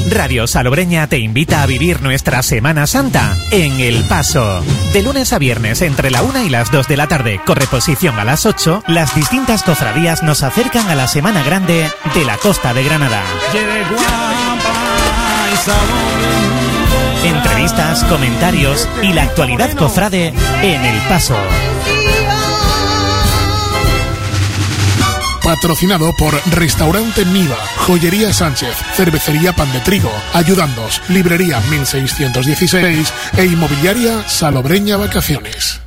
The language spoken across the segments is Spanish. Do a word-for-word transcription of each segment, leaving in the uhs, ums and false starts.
Radio Salobreña te invita a vivir nuestra Semana Santa en El Paso. De lunes a viernes entre la una y las dos de la tarde, con reposición a las ocho, las distintas cofradías nos acercan a la Semana Grande de la Costa de Granada. Entrevistas, comentarios y la actualidad cofrade en El Paso. Patrocinado por Restaurante Miva, Joyería Sánchez, Cervecería Pan de Trigo, Ayudandos, Librería mil seiscientos dieciséis e Inmobiliaria Salobreña Vacaciones.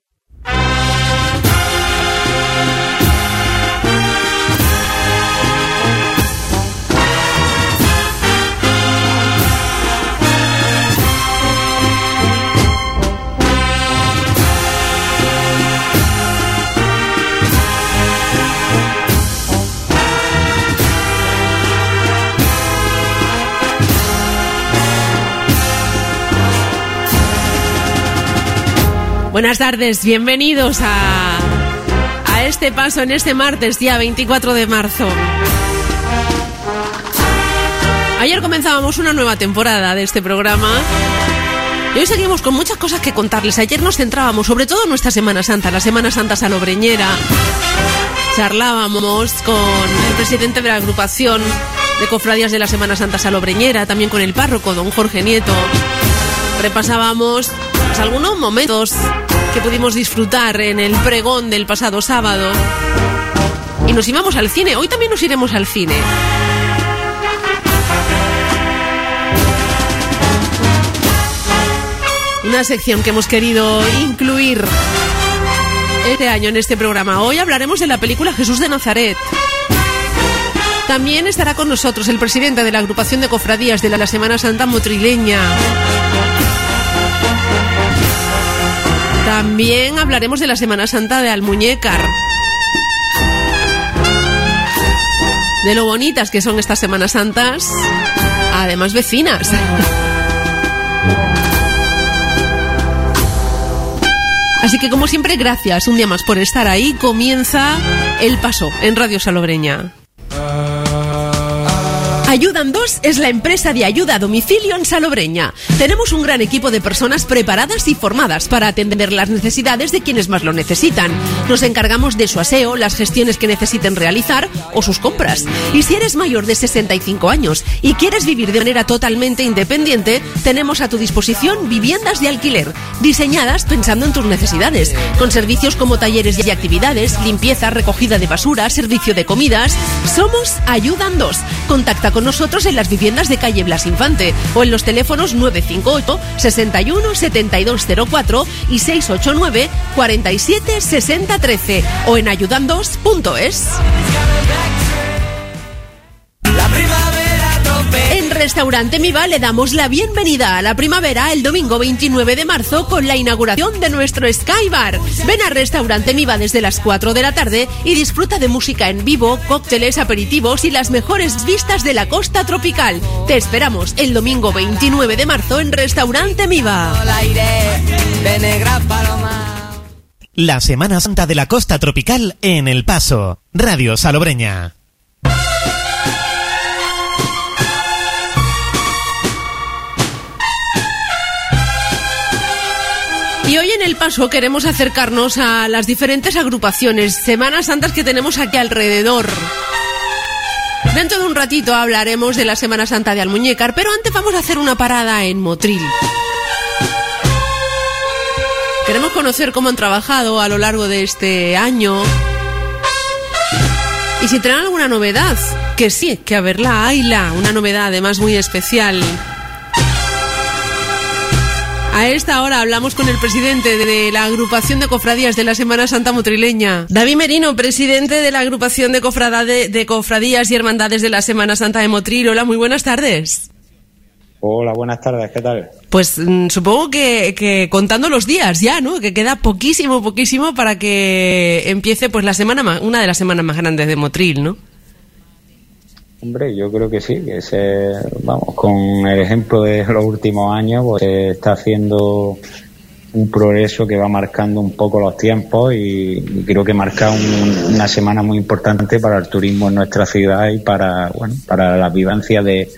Buenas tardes, bienvenidos a, a este paso en este martes, día veinticuatro de marzo. Ayer comenzábamos una nueva temporada de este programa y hoy seguimos con muchas cosas que contarles. Ayer nos centrábamos sobre todo en nuestra Semana Santa, la Semana Santa salobreñera. Charlábamos con el presidente de la agrupación de cofradías de la Semana Santa salobreñera, también con el párroco, don Jorge Nieto. Repasábamos pues, algunos momentos que pudimos disfrutar en el pregón del pasado sábado y nos íbamos al cine. Hoy también nos iremos al cine. Una sección que hemos querido incluir este año en este programa. Hoy hablaremos de la película Jesús de Nazaret. También estará con nosotros el presidente de la agrupación de cofradías de la Semana Santa motrileña. También hablaremos de la Semana Santa de Almuñécar, de lo bonitas que son estas Semanas Santas, además vecinas. Así que como siempre, gracias un día más por estar ahí. Comienza El Paso en Radio Salobreña. Ayudandos es la empresa de ayuda a domicilio en Salobreña. Tenemos un gran equipo de personas preparadas y formadas para atender las necesidades de quienes más lo necesitan. Nos encargamos de su aseo, las gestiones que necesiten realizar o sus compras. Y si eres mayor de sesenta y cinco años y quieres vivir de manera totalmente independiente, tenemos a tu disposición viviendas de alquiler, diseñadas pensando en tus necesidades, con servicios como talleres y actividades, limpieza, recogida de basura, servicio de comidas. Somos Ayudandos. Contacta con nosotros en las viviendas de calle Blas Infante o en los teléfonos nueve cinco ocho, seis uno, siete dos cero cuatro y seis ocho nueve, cuatro siete seis cero uno tres o en ayudandos punto es. En Restaurante Miva le damos la bienvenida a la primavera el domingo veintinueve de marzo con la inauguración de nuestro Sky Bar. Ven a Restaurante Miva desde las cuatro de la tarde y disfruta de música en vivo, cócteles, aperitivos y las mejores vistas de la costa tropical. Te esperamos el domingo veintinueve de marzo en Restaurante Miva. La Semana Santa de la Costa Tropical en El Paso. Radio Salobreña. Y hoy en El Paso queremos acercarnos a las diferentes agrupaciones, Semanas Santas que tenemos aquí alrededor. Dentro de un ratito hablaremos de la Semana Santa de Almuñécar, pero antes vamos a hacer una parada en Motril. Queremos conocer cómo han trabajado a lo largo de este año y si traen alguna novedad, que sí, que a verla, hayla, una novedad además muy especial. A esta hora hablamos con el presidente de la agrupación de cofradías de la Semana Santa motrileña, David Merino, presidente de la agrupación de, cofrada de, de cofradías y hermandades de la Semana Santa de Motril. Hola, muy buenas tardes. Hola, buenas tardes, ¿qué tal? Pues mmm, supongo que, que contando los días ya, ¿no? Que queda poquísimo, poquísimo para que empiece pues la semana, una de las semanas más grandes de Motril, ¿no? Hombre, yo creo que sí, que se, vamos, con el ejemplo de los últimos años, pues se está haciendo un progreso que va marcando un poco los tiempos y, y creo que marca un, una semana muy importante para el turismo en nuestra ciudad y para, bueno, para la vivencia de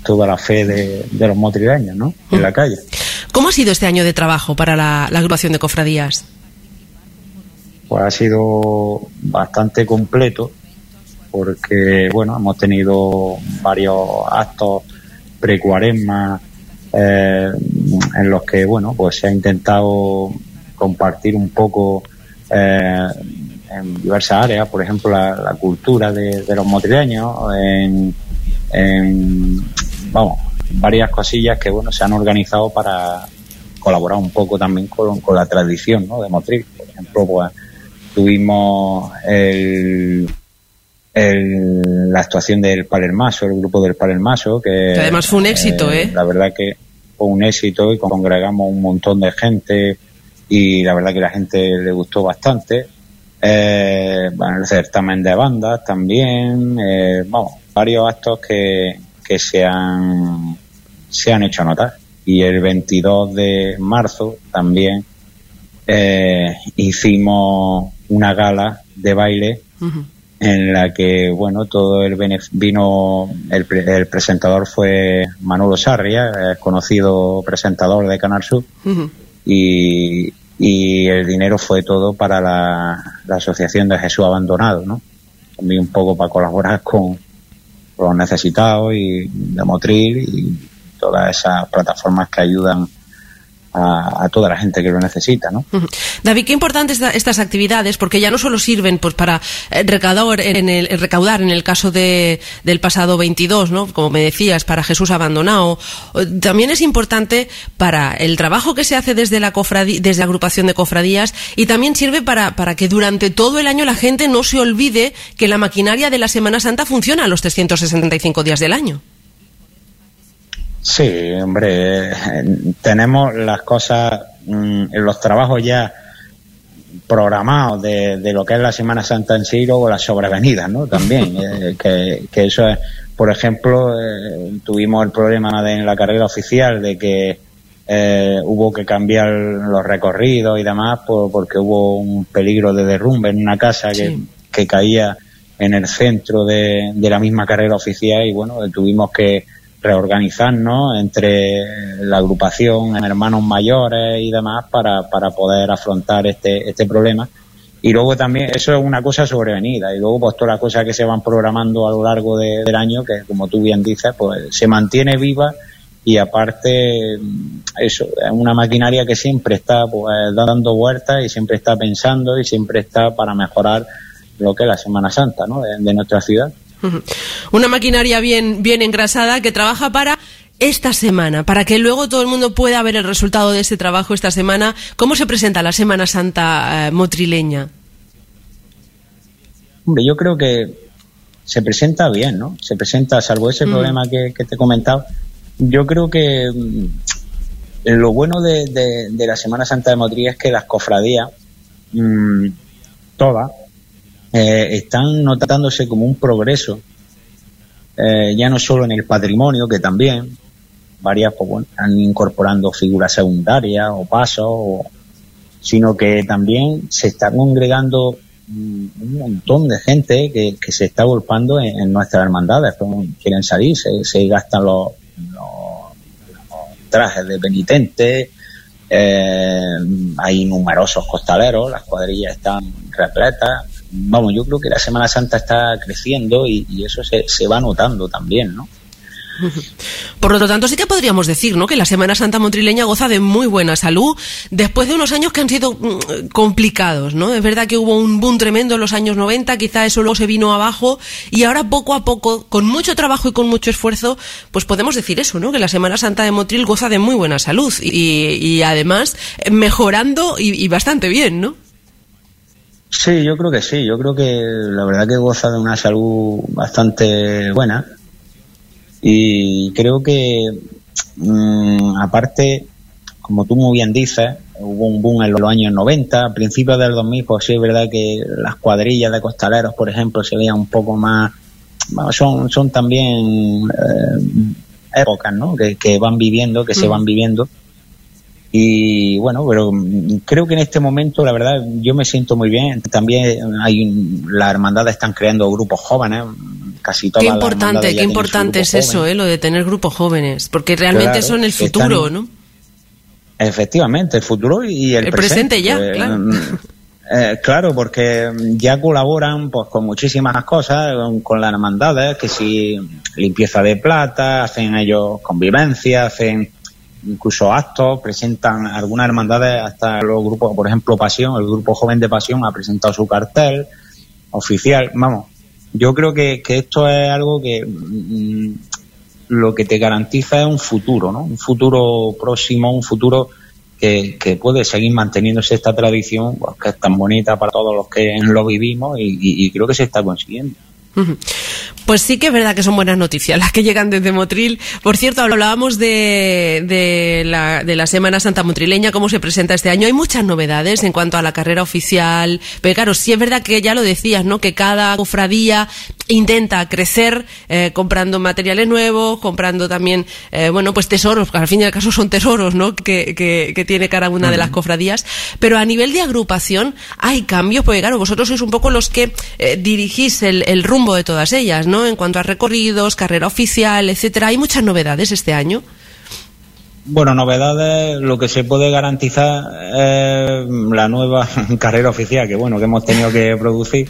toda la fe de, de los motrileños, ¿no? En la calle. ¿Cómo ha sido este año de trabajo para la, la agrupación de cofradías? Pues ha sido bastante completo, porque bueno, hemos tenido varios actos pre-cuaresma eh, en los que bueno, pues se ha intentado compartir un poco eh, en diversas áreas, por ejemplo la, la cultura de, de los motrileños, en, en vamos, varias cosillas que bueno se han organizado para colaborar un poco también con, con la tradición, ¿no? de Motril. Por ejemplo, pues tuvimos el, el, la actuación del Palermaso, el grupo del Palermaso, que, que además fue un éxito, ¿eh? ¿eh? La verdad que fue un éxito y congregamos un montón de gente y la verdad que la gente le gustó bastante. Eh, bueno, el certamen de bandas también, eh, vamos, varios actos que, que se han se han hecho notar. Y el veintidós de marzo también eh, hicimos una gala de baile uh-huh. en la que bueno todo el benef- vino el, pre- el presentador fue Manolo Sarria, el conocido presentador de Canal Sur, uh-huh. y y el dinero fue todo para la, la Asociación de Jesús Abandonado, ¿no? También un poco para colaborar con, con los necesitados y de Motril y todas esas plataformas que ayudan a, a toda la gente que lo necesita, ¿no? Uh-huh. David, qué importantes esta, estas actividades, porque ya no solo sirven pues para eh, recaudar en el recaudar en el caso de del pasado veintidós, ¿no? Como me decías, para Jesús Abandonado, también es importante para el trabajo que se hace desde la cofradía, desde la agrupación de cofradías, y también sirve para para que durante todo el año la gente no se olvide que la maquinaria de la Semana Santa funciona los trescientos sesenta y cinco días del año. Sí, hombre, eh, tenemos las cosas, mmm, los trabajos ya programados de, de lo que es la Semana Santa en sí, o las sobrevenidas, ¿no? También, eh, que, que eso es, por ejemplo, eh, tuvimos el problema de, en la carrera oficial de que eh, hubo que cambiar los recorridos y demás por, porque hubo un peligro de derrumbe en una casa que, sí. que caía en el centro de, de la misma carrera oficial y bueno, tuvimos que reorganizarnos entre la agrupación, hermanos mayores y demás para, para poder afrontar este, este problema. Y luego también, eso es una cosa sobrevenida, y luego pues todas las cosas que se van programando a lo largo de, del año, que como tú bien dices, pues se mantiene viva y aparte, eso, es una maquinaria que siempre está pues dando vueltas y siempre está pensando y siempre está para mejorar lo que es la Semana Santa, ¿no? de, de nuestra ciudad. Una maquinaria bien, bien engrasada que trabaja para esta semana, para que luego todo el mundo pueda ver el resultado de ese trabajo esta semana. ¿Cómo se presenta la Semana Santa eh, motrileña? Hombre, yo creo que se presenta bien, ¿no? Se presenta, salvo ese mm. problema que, que te he comentado. Yo creo que mm, lo bueno de, de, de la Semana Santa de Motril es que las cofradías, mmm, todas, Eh, están notándose como un progreso, eh, ya no solo en el patrimonio, que también varias pues, bueno, están incorporando figuras secundarias o pasos, o, sino que también se está congregando um, un montón de gente que, que se está golpeando en, en nuestras hermandades, como quieren salir, se, se gastan los, los, los trajes de penitentes, eh, hay numerosos costaleros, las cuadrillas están repletas. Vamos, yo creo que la Semana Santa está creciendo y, y eso se, se va notando también, ¿no? Por lo tanto, sí que podríamos decir, ¿no?, que la Semana Santa motrileña goza de muy buena salud después de unos años que han sido mm, complicados, ¿no? Es verdad que hubo un boom tremendo en los años noventa, quizá eso luego se vino abajo y ahora poco a poco, con mucho trabajo y con mucho esfuerzo, pues podemos decir eso, ¿no?, que la Semana Santa de Motril goza de muy buena salud y, y además mejorando y, y bastante bien, ¿no? Sí, yo creo que sí, yo creo que la verdad que goza de una salud bastante buena y creo que mmm, aparte, como tú muy bien dices, hubo un boom en los años noventa, a principios del dos mil, pues sí es verdad que las cuadrillas de costaleros, por ejemplo, se veían un poco más, son, son también eh, épocas, ¿no?, que, que van viviendo, que mm. se van viviendo. Y bueno, pero creo que en este momento, la verdad, yo me siento muy bien. También hay las hermandades están creando grupos jóvenes, casi todas qué las importante, qué importante es eso, eh, lo de tener grupos jóvenes, porque realmente claro, son el futuro, están, ¿no? Efectivamente, el futuro y el, el presente, presente ya, eh, claro. Eh, claro, porque ya colaboran pues con muchísimas cosas, con, con las hermandades, que si limpieza de plata, hacen ellos convivencia, hacen incluso actos, presentan algunas hermandades, hasta los grupos, por ejemplo Pasión, el grupo joven de Pasión ha presentado su cartel oficial. Vamos, yo creo que, que esto es algo que mmm, lo que te garantiza es un futuro, ¿no? Un futuro próximo, un futuro que, que puede seguir manteniéndose esta tradición, pues, que es tan bonita para todos los que lo vivimos, y, y, y creo que se está consiguiendo. Pues sí que es verdad que son buenas noticias las que llegan desde Motril. Por cierto, hablábamos de, de, la, de la Semana Santa motrileña, cómo se presenta este año. Hay muchas novedades en cuanto a la carrera oficial, pero claro, sí es verdad que ya lo decías, ¿no? Que cada cofradía intenta crecer eh, comprando materiales nuevos, comprando también, eh, bueno, pues tesoros, porque al fin y al caso son tesoros, ¿no? Que, que, que tiene cada una de las cofradías. Pero a nivel de agrupación hay cambios, porque claro, vosotros sois un poco los que eh, dirigís el, el rumbo de todas ellas, ¿no? En cuanto a recorridos, carrera oficial, etcétera. ¿Hay muchas novedades este año? Bueno, novedades, lo que se puede garantizar es la nueva carrera oficial, que bueno, que hemos tenido que producir.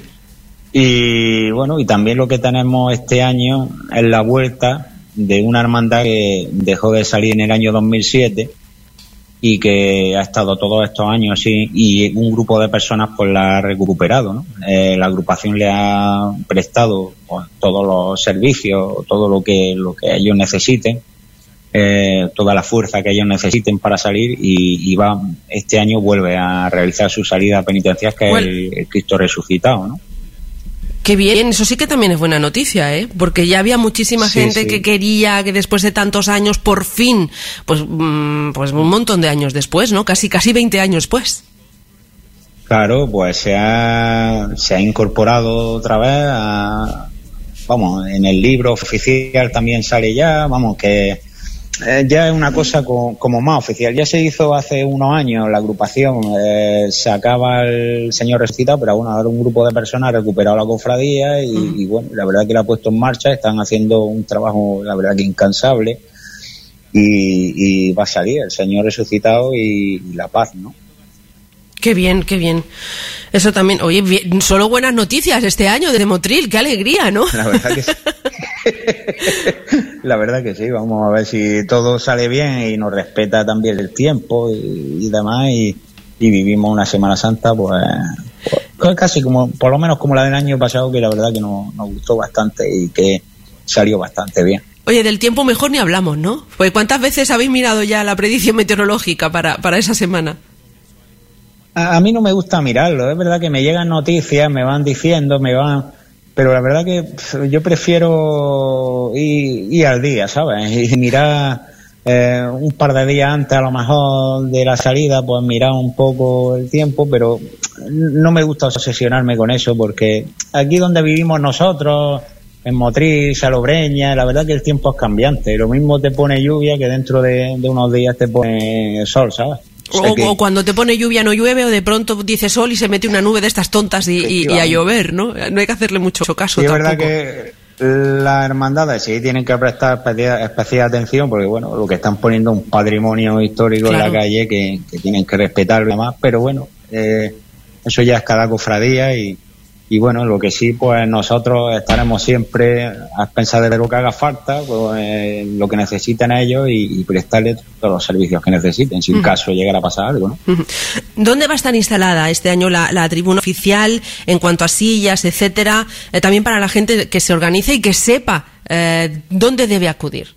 Y bueno, y también lo que tenemos este año es la vuelta de una hermandad que dejó de salir en el año dos mil siete y que ha estado todos estos años sí, y un grupo de personas pues la ha recuperado, ¿no? Eh, la agrupación le ha prestado pues, todos los servicios, todo lo que lo que ellos necesiten, eh, toda la fuerza que ellos necesiten para salir, y, y va este año vuelve a realizar su salida penitencial, que bueno. es el, el Cristo resucitado, ¿no? Qué bien, eso sí que también es buena noticia, ¿eh? Porque ya había muchísima sí, gente sí. que quería que después de tantos años, por fin, pues, pues un montón de años después, ¿no? Casi casi veinte años después. Claro, pues se ha, se ha incorporado otra vez a, vamos, en el libro oficial también sale ya, vamos, que eh, ya es una cosa como, como más oficial. Ya se hizo hace unos años la agrupación, eh, se acaba el Señor Resucitado, pero bueno, ahora un grupo de personas ha recuperado la cofradía y, mm. y bueno, la verdad que la ha puesto en marcha, están haciendo un trabajo, la verdad que incansable, y, y va a salir el Señor Resucitado y, y la paz, ¿no? Qué bien, qué bien. Eso también, oye, bien, solo buenas noticias este año de Motril, qué alegría, ¿no? La verdad que sí. La verdad que sí, vamos a ver si todo sale bien y nos respeta también el tiempo y, y demás, y, y vivimos una Semana Santa pues, pues casi como, por lo menos como la del año pasado, que la verdad que nos, nos gustó bastante y que salió bastante bien. Oye, del tiempo mejor ni hablamos, ¿no? Pues ¿cuántas veces habéis mirado ya la predicción meteorológica para, para esa semana? A, a mí no me gusta mirarlo, es verdad que me llegan noticias, me van diciendo, me van... Pero la verdad que yo prefiero ir, ir al día, ¿sabes? Y mirar eh, un par de días antes a lo mejor de la salida, pues mirar un poco el tiempo, pero no me gusta obsesionarme con eso, porque aquí donde vivimos nosotros, en Motril, Salobreña, la verdad que el tiempo es cambiante. Lo mismo te pone lluvia que dentro de, de unos días te pone sol, ¿sabes? O, o, que... o cuando te pone lluvia no llueve, o de pronto dice sol y se mete una nube de estas tontas y, y, y a llover, ¿no? No hay que hacerle mucho caso. Sí, es tampoco. verdad que las hermandades sí tienen que prestar especial, especial atención, porque bueno, lo que están poniendo un patrimonio histórico claro. en la calle que, que tienen que respetarlo y demás, pero bueno, eh, eso ya es cada cofradía y Y bueno, lo que sí, pues nosotros estaremos siempre a expensas de lo que haga falta, pues, eh, lo que necesiten ellos y, y prestarles todos los servicios que necesiten, si en uh-huh. caso llegara a pasar algo, ¿no? Uh-huh. ¿Dónde va a estar instalada este año la, la tribuna oficial en cuanto a sillas, etcétera? Eh, también para la gente que se organice y que sepa eh, dónde debe acudir.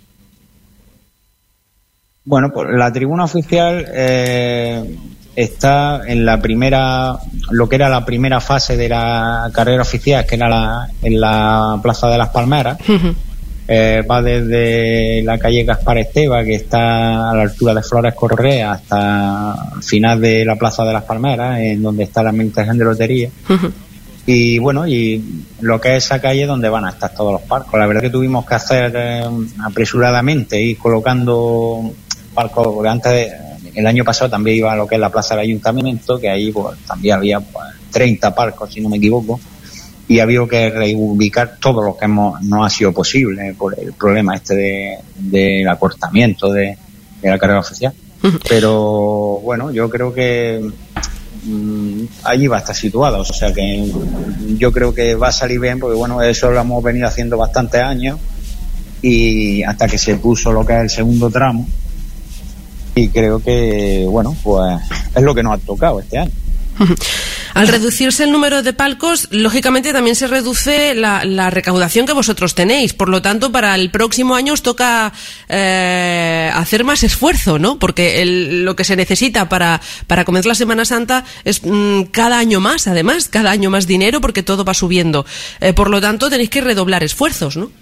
Bueno, pues la tribuna oficial... Eh, está en la primera, lo que era la primera fase de la carrera oficial, que era la, en la Plaza de las Palmeras. Uh-huh. Eh, va desde la calle Gaspar Esteva, que está a la altura de Flores Correa, hasta el final de la Plaza de las Palmeras, en donde está la administración de lotería. Uh-huh. Y bueno, y lo que es esa calle donde van a estar todos los palcos. La verdad que tuvimos que hacer eh, apresuradamente, ir colocando palcos, porque antes de, el año pasado también iba a lo que es la Plaza del Ayuntamiento, que ahí pues también había pues, treinta palcos, si no me equivoco, y ha habido que reubicar todo lo que hemos, no ha sido posible por el problema este de, del acortamiento de, de la carga oficial. Pero bueno, yo creo que mmm, allí va a estar situado, o sea que yo creo que va a salir bien, porque bueno, eso lo hemos venido haciendo bastantes años y hasta que se puso lo que es el segundo tramo, y creo que bueno, pues es lo que nos ha tocado este año. Al reducirse el número de palcos, lógicamente también se reduce la, la recaudación que vosotros tenéis. Por lo tanto, para el próximo año os toca eh, hacer más esfuerzo, ¿no? Porque el, lo que se necesita para, para comenzar la Semana Santa es mmm, cada año más, además, cada año más dinero, porque todo va subiendo. Eh, por lo tanto, tenéis que redoblar esfuerzos, ¿no?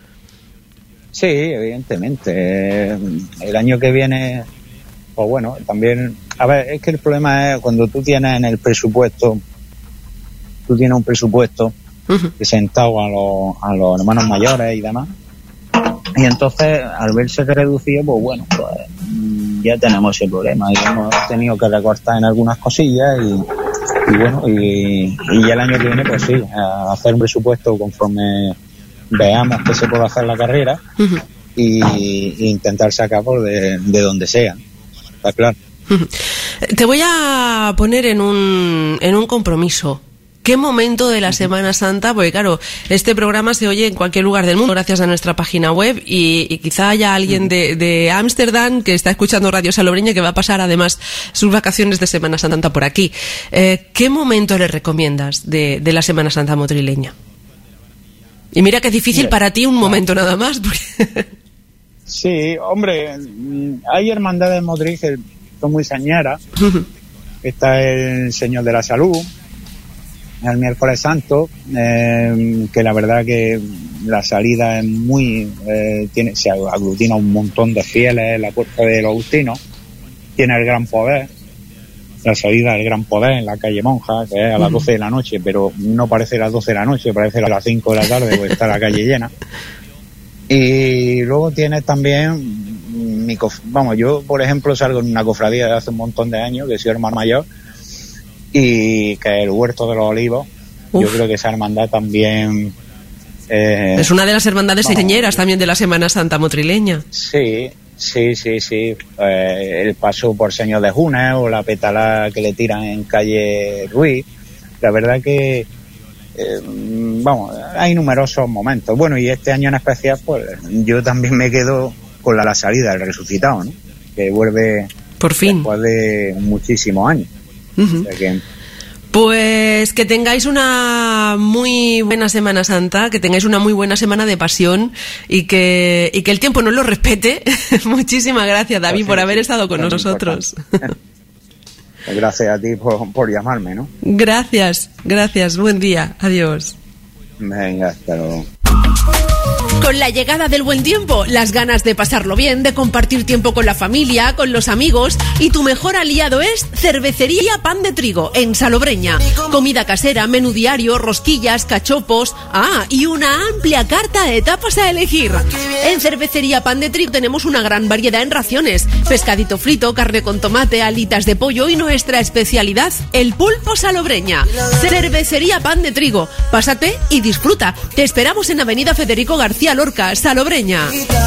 Sí, evidentemente. El año que viene, pues bueno, también... A ver, es que el problema es cuando tú tienes en el presupuesto, tú tienes un presupuesto uh-huh. presentado a los, a los hermanos mayores y demás, y entonces al verse reducido, pues bueno, pues ya tenemos ese problema y hemos tenido que recortar en algunas cosillas y, y bueno, y, y el año que viene, pues sí, hacer un presupuesto conforme veamos que se puede hacer la carrera uh-huh. y, y intentar sacar por de, de donde sea, está claro. Te voy a poner en un, en un compromiso. ¿Qué momento de la Semana Santa? Porque claro, este programa se oye en cualquier lugar del mundo gracias a nuestra página web y, y quizá haya alguien de, de Ámsterdam que está escuchando Radio Salobreña que va a pasar además sus vacaciones de Semana Santa por aquí. Eh, ¿Qué momento le recomiendas de, de la Semana Santa motrileña? Y mira que es difícil mira, para ti un momento nada más. Porque... Sí, hombre, hay hermandades motriz que son muy señeras. Está el Señor de la Salud, el Miércoles Santo, eh, que la verdad que la salida es muy... Eh, tiene, se aglutina un montón de fieles en la puerta de los Agustinos. Tiene el Gran Poder, la salida del Gran Poder en la calle Monja, que es a las doce de la noche, pero no parece las doce de la noche, parece a las cinco de la tarde, porque está la calle llena. Y luego tienes también... Mi cof- vamos, yo por ejemplo salgo en una cofradía de hace un montón de años, que soy hermano mayor, y que es el Huerto de los Olivos. Uf. Yo creo que esa hermandad también eh, es una de las hermandades señeras también de la Semana Santa motrileña. Sí, sí, sí, sí. Eh, el paso por Señor de Junes o la petalada que le tiran en calle Ruiz. La verdad que eh, vamos, hay numerosos momentos. Bueno, y este año en especial, pues yo también me quedo con la, la salida del resucitado, ¿no? Que vuelve por fin después de muchísimos años. Uh-huh. O sea que... Pues que tengáis una muy buena Semana Santa, que tengáis una muy buena semana de pasión y que y que el tiempo nos lo respete. Muchísimas gracias, David, pues sí, por haber estado con nosotros. Gracias a ti por, por llamarme, ¿no? Gracias, gracias. Buen día. Adiós. Venga, hasta luego. Con la llegada del buen tiempo, las ganas de pasarlo bien, de compartir tiempo con la familia, con los amigos, y tu mejor aliado es Cervecería Pan de Trigo, en Salobreña. Comida casera, menú diario, rosquillas, cachopos, ah, y una amplia carta de tapas a elegir. En Cervecería Pan de Trigo tenemos una gran variedad en raciones, pescadito frito, carne con tomate, alitas de pollo y nuestra especialidad, el pulpo salobreña. Cervecería Pan de Trigo, pásate y disfruta. Te esperamos en Avenida Federico García Lorca, Salobreña.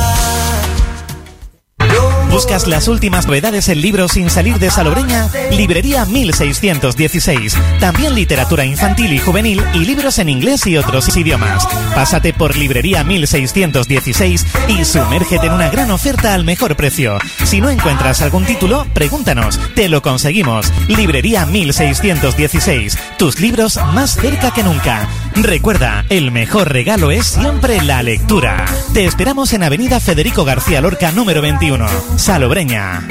¿Buscas las últimas novedades en libros sin salir de Salobreña? Librería mil seiscientos dieciséis. También literatura infantil y juvenil y libros en inglés y otros idiomas. Pásate por Librería mil seiscientos dieciséis y sumérgete en una gran oferta al mejor precio. Si no encuentras algún título, pregúntanos. Te lo conseguimos. Librería mil seiscientos dieciséis. Tus libros más cerca que nunca. Recuerda, el mejor regalo es siempre la lectura. Te esperamos en Avenida Federico García Lorca, número veintiuno. Salobreña.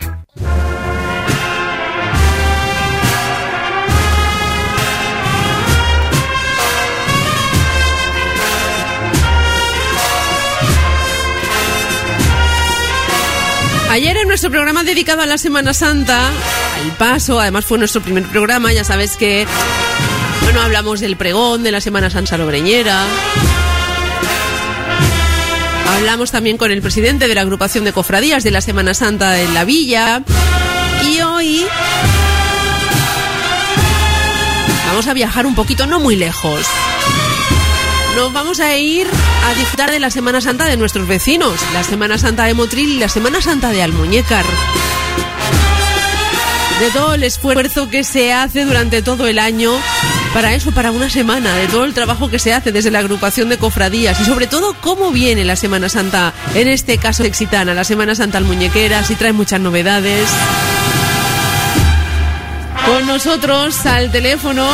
Ayer en nuestro programa dedicado a la Semana Santa, al paso, además fue nuestro primer programa, ya sabes que, bueno, hablamos del pregón de la Semana Santa salobreñera. Hablamos también con el presidente de la agrupación de cofradías de la Semana Santa en la Villa. Y hoy vamos a viajar un poquito, no muy lejos. Nos vamos a ir a disfrutar de la Semana Santa de nuestros vecinos, la Semana Santa de Motril y la Semana Santa de Almuñécar. De todo el esfuerzo que se hace durante todo el año para eso, para una semana, de todo el trabajo que se hace desde la agrupación de cofradías y sobre todo cómo viene la Semana Santa, en este caso exitana, la Semana Santa almuñequera, si trae muchas novedades. Con nosotros al teléfono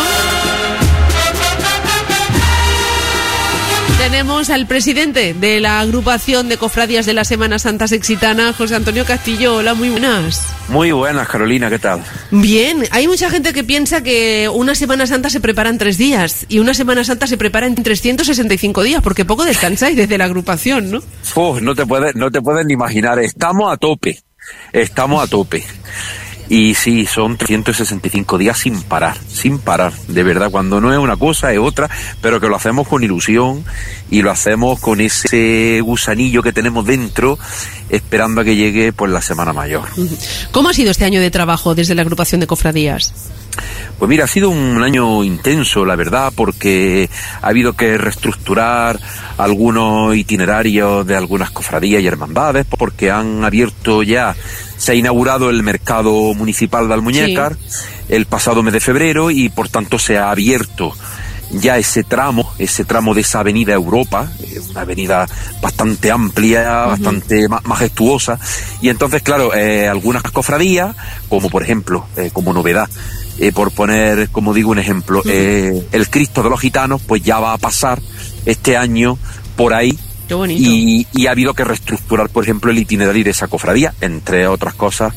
tenemos al presidente de la agrupación de cofradías de la Semana Santa Sexitana, José Antonio Castillo. Hola, muy buenas. Muy buenas, Carolina, ¿qué tal? Bien, hay mucha gente que piensa que una Semana Santa se prepara en tres días y una Semana Santa se prepara en trescientos sesenta y cinco días, porque poco descansáis desde la agrupación, ¿no? Uf, no te puedes, no te puedes ni imaginar, estamos a tope, estamos a tope. Y sí, son trescientos sesenta y cinco días sin parar, sin parar, de verdad, cuando no es una cosa es otra, pero que lo hacemos con ilusión y lo hacemos con ese gusanillo que tenemos dentro, esperando a que llegue pues la Semana Mayor. ¿Cómo ha sido este año de trabajo desde la agrupación de cofradías? Pues mira, ha sido un año intenso, la verdad, porque ha habido que reestructurar algunos itinerarios de algunas cofradías y hermandades, porque han abierto ya, se ha inaugurado el mercado municipal de Almuñécar sí. el pasado mes de febrero y por tanto se ha abierto ya ese tramo, ese tramo de esa avenida Europa, una avenida bastante amplia, uh-huh. bastante ma- majestuosa, y entonces claro, eh, algunas cofradías, como por ejemplo, eh, como novedad, Eh, por poner, como digo, un ejemplo, uh-huh. eh, el Cristo de los Gitanos, pues ya va a pasar este año por ahí. Qué bonito. Y, y ha habido que reestructurar, por ejemplo, el itinerario de esa cofradía, entre otras cosas.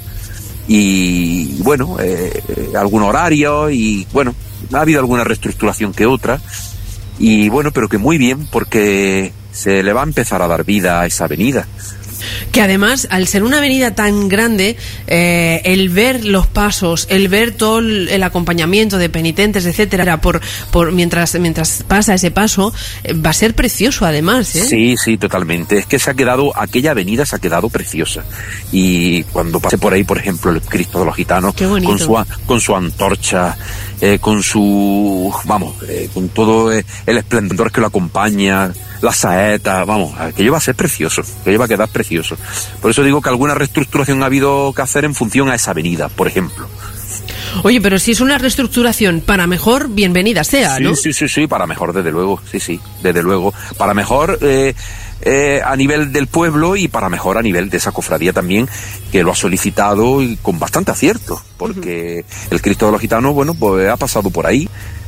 Y bueno, eh, algún horario y bueno, ha habido alguna reestructuración que otra. Y bueno, pero que muy bien, porque se le va a empezar a dar vida a esa avenida. Que además, al ser una avenida tan grande, eh, el ver los pasos, el ver todo el, el acompañamiento de penitentes, etcétera, por, por mientras mientras pasa ese paso, eh, va a ser precioso además, ¿eh? Sí, sí, totalmente. Es que se ha quedado, aquella avenida se ha quedado preciosa. Y cuando pase por ahí, por ejemplo, el Cristo de los Gitanos, con su, con su antorcha, eh, con su, vamos, eh, con todo el esplendor que lo acompaña, las saetas, vamos, aquello va a ser precioso, aquello va a quedar precioso. Por eso digo que alguna reestructuración ha habido que hacer en función a esa avenida, por ejemplo. Oye, pero si es una reestructuración para mejor, bienvenida sea, ¿no? Sí, sí, sí, sí, para mejor, desde luego, sí, sí, desde luego. Para mejor eh, eh, a nivel del pueblo y para mejor a nivel de esa cofradía también, que lo ha solicitado y con bastante acierto, porque uh-huh. el Cristo de los Gitanos, bueno, pues ha pasado por ahí.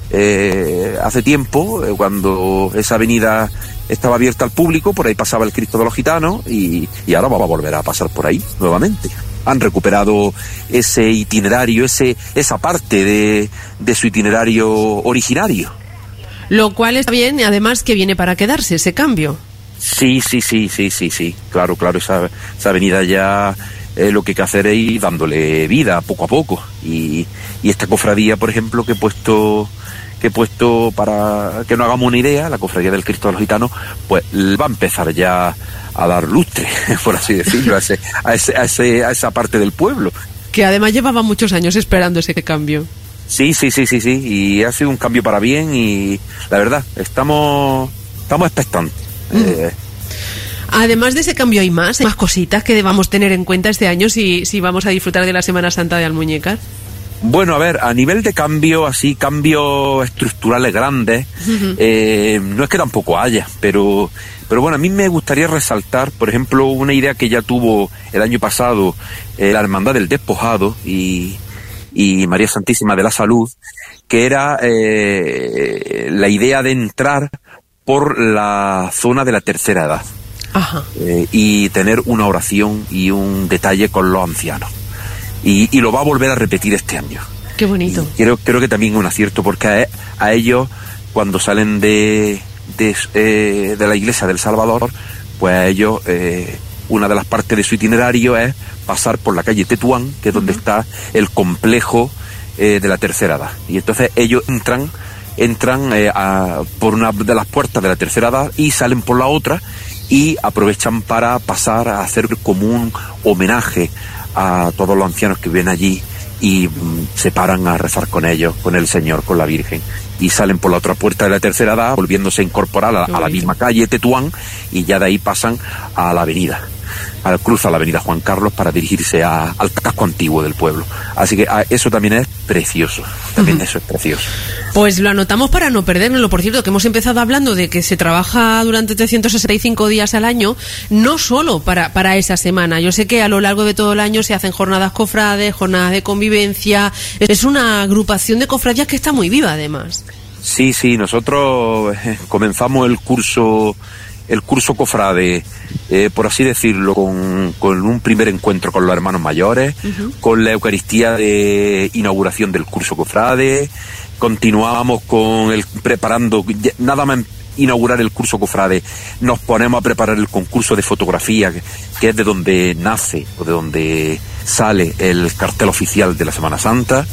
Eh, hace tiempo, eh, cuando esa avenida estaba abierta al público, por ahí pasaba el Cristo de los Gitanos y, y ahora va a volver a pasar por ahí nuevamente. Han recuperado ese itinerario, ese esa parte de, de su itinerario originario. Lo cual está bien, y además que viene para quedarse ese cambio. Sí, sí, sí, sí, sí, sí. Claro, claro, esa, esa avenida ya eh, lo que hay que hacer es ir dándole vida poco a poco. Y, y esta cofradía, por ejemplo, que he puesto... que he puesto para que no hagamos una idea, la cofradía del Cristo de los Gitanos, pues va a empezar ya a dar lustre, por así decirlo, a, ese, a, ese, a, ese, a esa parte del pueblo. Que además llevaba muchos años esperando ese cambio. Sí, sí, sí, sí, sí, y ha sido un cambio para bien y la verdad, estamos, estamos expectantes. Mm. Eh, Además de ese cambio hay más, hay más cositas que debamos tener en cuenta este año si, si vamos a disfrutar de la Semana Santa de Almuñécar. Bueno, a ver, a nivel de cambio, así, cambios estructurales grandes, uh-huh. eh, no es que tampoco haya, pero, pero bueno, a mí me gustaría resaltar, por ejemplo, una idea que ya tuvo el año pasado eh, la Hermandad del Despojado y, y María Santísima de la Salud, que era eh, la idea de entrar por la zona de la tercera edad. Ajá. Eh, y tener una oración y un detalle con los ancianos. Y, y lo va a volver a repetir este año. Qué bonito. Y creo, creo que también es un acierto, porque a, a ellos, cuando salen de, de, eh, de la iglesia del Salvador, pues a ellos, eh, una de las partes de su itinerario es pasar por la calle Tetuán, que es donde uh-huh. está el complejo eh, de la tercera edad. Y entonces ellos entran, entran eh, a, por una de las puertas de la tercera edad y salen por la otra y aprovechan para pasar a hacer como un homenaje a todos los ancianos que viven allí y mm, se paran a rezar con ellos, con el Señor, con la Virgen, y salen por la otra puerta de la tercera edad, volviéndose a incorporar a, a la misma calle Tetuán, y ya de ahí pasan a la avenida, a, cruza la avenida Juan Carlos para dirigirse a, al casco antiguo del pueblo. Así que a, eso también es precioso, también uh-huh. eso es precioso. Pues lo anotamos para no perdérnoslo. Por cierto, que hemos empezado hablando de que se trabaja durante trescientos sesenta y cinco días al año, no solo para, para esa semana. Yo sé que a lo largo de todo el año se hacen jornadas cofrades, jornadas de convivencia. Es una agrupación de cofradías que está muy viva, además. Sí, sí, nosotros eh, comenzamos el curso el curso cofrade, eh, por así decirlo, con, con un primer encuentro con los hermanos mayores, uh-huh. con la Eucaristía de inauguración del curso cofrade. Continuamos con el preparando, nada más inaugurar el curso cofrade, nos ponemos a preparar el concurso de fotografía, que, que es de donde nace o de donde sale el cartel oficial de la Semana Santa.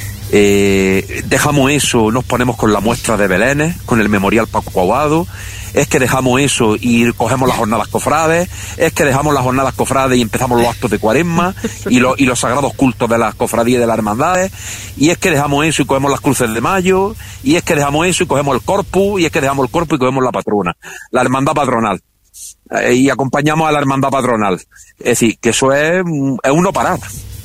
Eh, dejamos eso, nos ponemos con la muestra de Belénes, con el memorial Paco Aguado. Es que dejamos eso y cogemos las jornadas cofrades, es que dejamos las jornadas cofrades y empezamos los actos de cuaresma y, lo, y los sagrados cultos de las cofradías y de las hermandades, y es que dejamos eso y cogemos las cruces de mayo, y es que dejamos eso y cogemos el corpus, y es que dejamos el corpus y cogemos la patrona, la hermandad patronal, eh, y acompañamos a la hermandad patronal. Es decir, que eso es, es un no parar.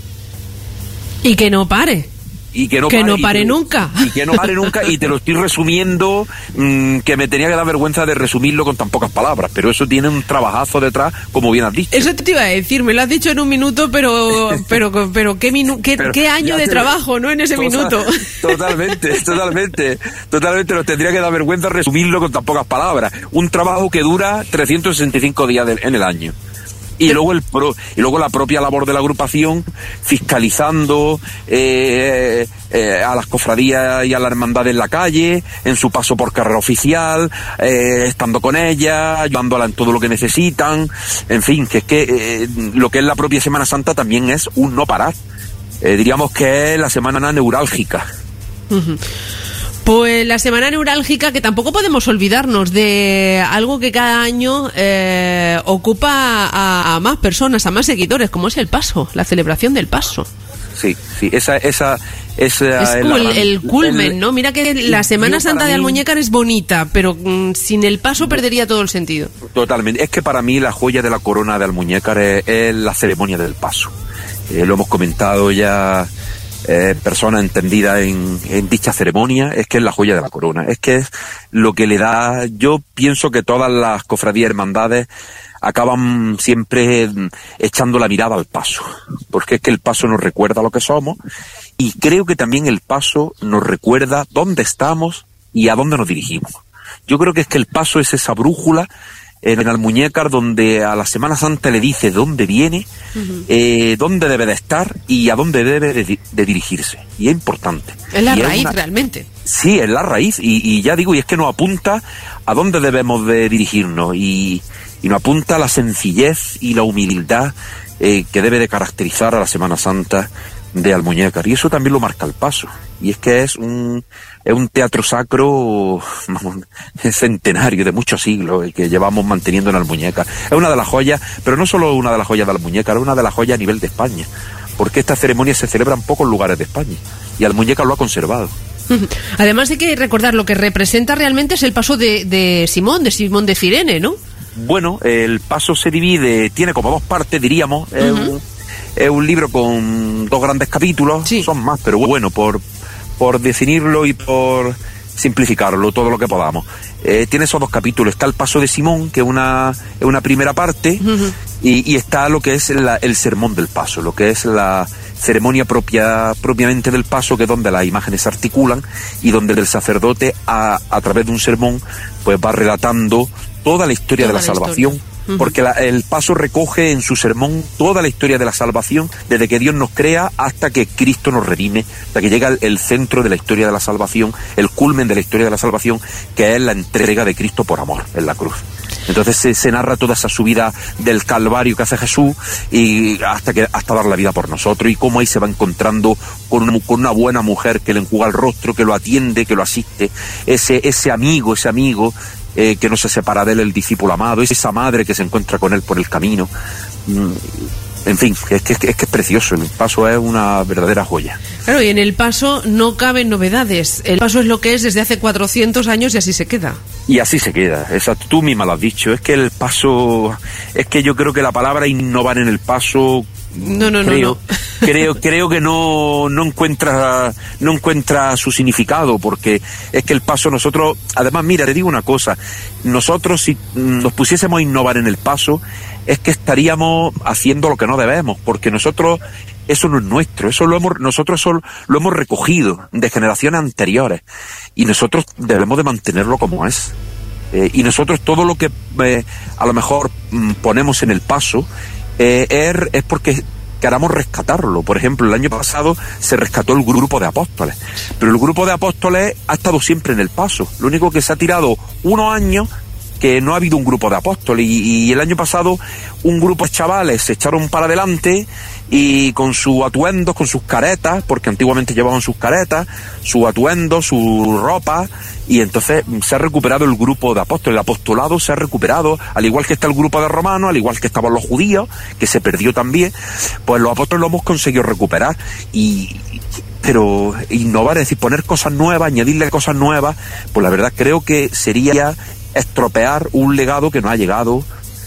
Y que no pare. Y que no que pare, no pare y que, nunca. Y que no pare nunca, y te lo estoy resumiendo, mmm, que me tenía que dar vergüenza de resumirlo con tan pocas palabras, pero eso tiene un trabajazo detrás, como bien has dicho. Eso te iba a decir, me lo has dicho en un minuto, pero pero pero qué, minu qué, pero qué año de trabajo, ¿no? En ese total, minuto. Totalmente, totalmente, totalmente nos tendría que dar vergüenza resumirlo con tan pocas palabras. Un trabajo que dura trescientos sesenta y cinco días de, en el año. Y luego el pro, y luego la propia labor de la agrupación, fiscalizando eh, eh, a las cofradías y a la hermandad en la calle, en su paso por carrera oficial, eh, estando con ellas, ayudándola en todo lo que necesitan. En fin, que es que eh, lo que es la propia Semana Santa también es un no parar. Eh, diríamos que es la semana neurálgica. Uh-huh. Pues la semana neurálgica, que tampoco podemos olvidarnos de algo que cada año eh, ocupa a, a más personas, a más seguidores, como es el Paso, la celebración del Paso. Sí, sí, esa, esa, esa es como el, gran, el culmen, el, ¿no? Mira que la Semana Santa mí, de Almuñécar es bonita, pero mm, sin el Paso perdería todo el sentido. Totalmente. Es que para mí la joya de la corona de Almuñécar es, es la ceremonia del Paso. Eh, lo hemos comentado ya. Eh, persona entendida en, en dicha ceremonia, es que es la joya de la corona, es que es lo que le da. Yo pienso que todas las cofradías hermandades acaban siempre echando la mirada al Paso, porque es que el Paso nos recuerda lo que somos, y creo que también el Paso nos recuerda dónde estamos y a dónde nos dirigimos. Yo creo que es que el Paso es esa brújula en Almuñécar, donde a la Semana Santa le dice dónde viene, uh-huh. eh, dónde debe de estar y a dónde debe de, de dirigirse. Y es importante. Es la y raíz, es una... realmente. Sí, es la raíz. Y, y ya digo, y es que nos apunta a dónde debemos de dirigirnos. Y, y nos apunta a la sencillez y la humildad eh, que debe de caracterizar a la Semana Santa de Almuñécar, y eso también lo marca el Paso, y es que es un es un teatro sacro centenario, de muchos siglos, el que llevamos manteniendo en Almuñécar. Es una de las joyas, pero no solo una de las joyas de Almuñécar, es una de las joyas a nivel de España, porque esta ceremonia se celebra en pocos lugares de España, y Almuñécar lo ha conservado. Además hay que recordar, lo que representa realmente es el paso de, de Simón, de Simón de Cirene, ¿no? Bueno, el Paso se divide, tiene como dos partes, diríamos, uh-huh. es un, Es un libro con dos grandes capítulos, sí. Son más, pero bueno, por, por definirlo y por simplificarlo todo lo que podamos. Eh, tiene esos dos capítulos. Está el Paso de Simón, que es una, es una primera parte, uh-huh. y, y está lo que es la, el sermón del Paso, lo que es la ceremonia propia propiamente del Paso, que es donde las imágenes se articulan y donde el sacerdote, a, a través de un sermón, pues va relatando toda la historia toda de la, la salvación. Historia. Porque la, el Paso recoge en su sermón toda la historia de la salvación, desde que Dios nos crea hasta que Cristo nos redime, hasta que llega el, el centro de la historia de la salvación, el culmen de la historia de la salvación, que es la entrega de Cristo por amor en la cruz. Entonces se, se narra toda esa subida del Calvario que hace Jesús, y hasta que hasta dar la vida por nosotros, y cómo ahí se va encontrando con una, con una buena mujer que le enjuga el rostro, que lo atiende, que lo asiste, ese, ese amigo, ese amigo Eh, que no se separa de él, el discípulo amado, es esa madre que se encuentra con él por el camino. en fin, es que, es que es que es precioso. El Paso es una verdadera joya. Claro, y en el Paso no caben novedades. El Paso es lo que es desde hace cuatrocientos años y así se queda. Y así se queda. Esa, tú misma lo has dicho. Es que el Paso, es que yo creo que la palabra innovar en el Paso, no, no, creo, no, no. creo, creo que no, no encuentra, no encuentra su significado, porque es que el Paso, nosotros, además, mira, te digo una cosa, nosotros si nos pusiésemos a innovar en el Paso, es que estaríamos haciendo lo que no debemos, porque nosotros, eso no es nuestro, eso lo hemos, nosotros eso lo hemos recogido de generaciones anteriores, y nosotros debemos de mantenerlo como es. Eh, y nosotros todo lo que eh, a lo mejor mm, ponemos en el Paso, eh, es, es porque queramos rescatarlo. Por ejemplo, el año pasado se rescató el grupo de apóstoles, pero el grupo de apóstoles ha estado siempre en el Paso. Lo único que se ha tirado unos años que no ha habido un grupo de apóstoles, y, y el año pasado un grupo de chavales se echaron para adelante y con sus atuendos, con sus caretas, porque antiguamente llevaban sus caretas, sus atuendos, su ropa, y entonces se ha recuperado el grupo de apóstoles, el apostolado se ha recuperado, al igual que está el grupo de romanos, al igual que estaban los judíos, que se perdió también, pues los apóstoles lo hemos conseguido recuperar, y pero innovar, es decir, poner cosas nuevas, añadirle cosas nuevas, pues la verdad creo que sería estropear un legado que no ha llegado,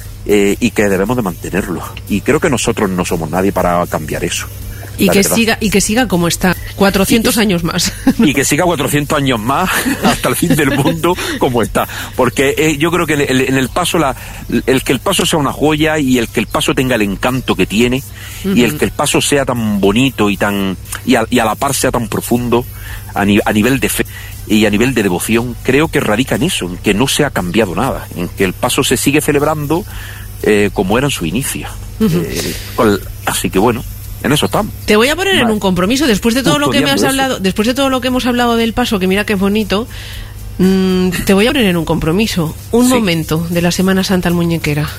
eh, y que debemos de mantenerlo, y creo que nosotros no somos nadie para cambiar eso. Y que siga y que siga como está, cuatrocientos que, años más. Y que siga cuatrocientos años más hasta el fin del mundo como está, porque eh, yo creo que el, en el Paso la, el que el Paso sea una joya, y el que el Paso tenga el encanto que tiene, uh-huh. y el que el Paso sea tan bonito y tan y a, y a la par sea tan profundo a, ni, a nivel de fe y a nivel de devoción, creo que radica en eso, en que no se ha cambiado nada, en que el Paso se sigue celebrando eh, como era en su inicio. Uh-huh. eh, con, así que bueno, en eso estamos. Te voy a poner vale. en un compromiso después de todo Justo lo que me has hablado, eso. después de todo lo que hemos hablado del Paso, que mira qué bonito. Mmm, te voy a poner en un compromiso, un sí. momento de la Semana Santa Almuñequera.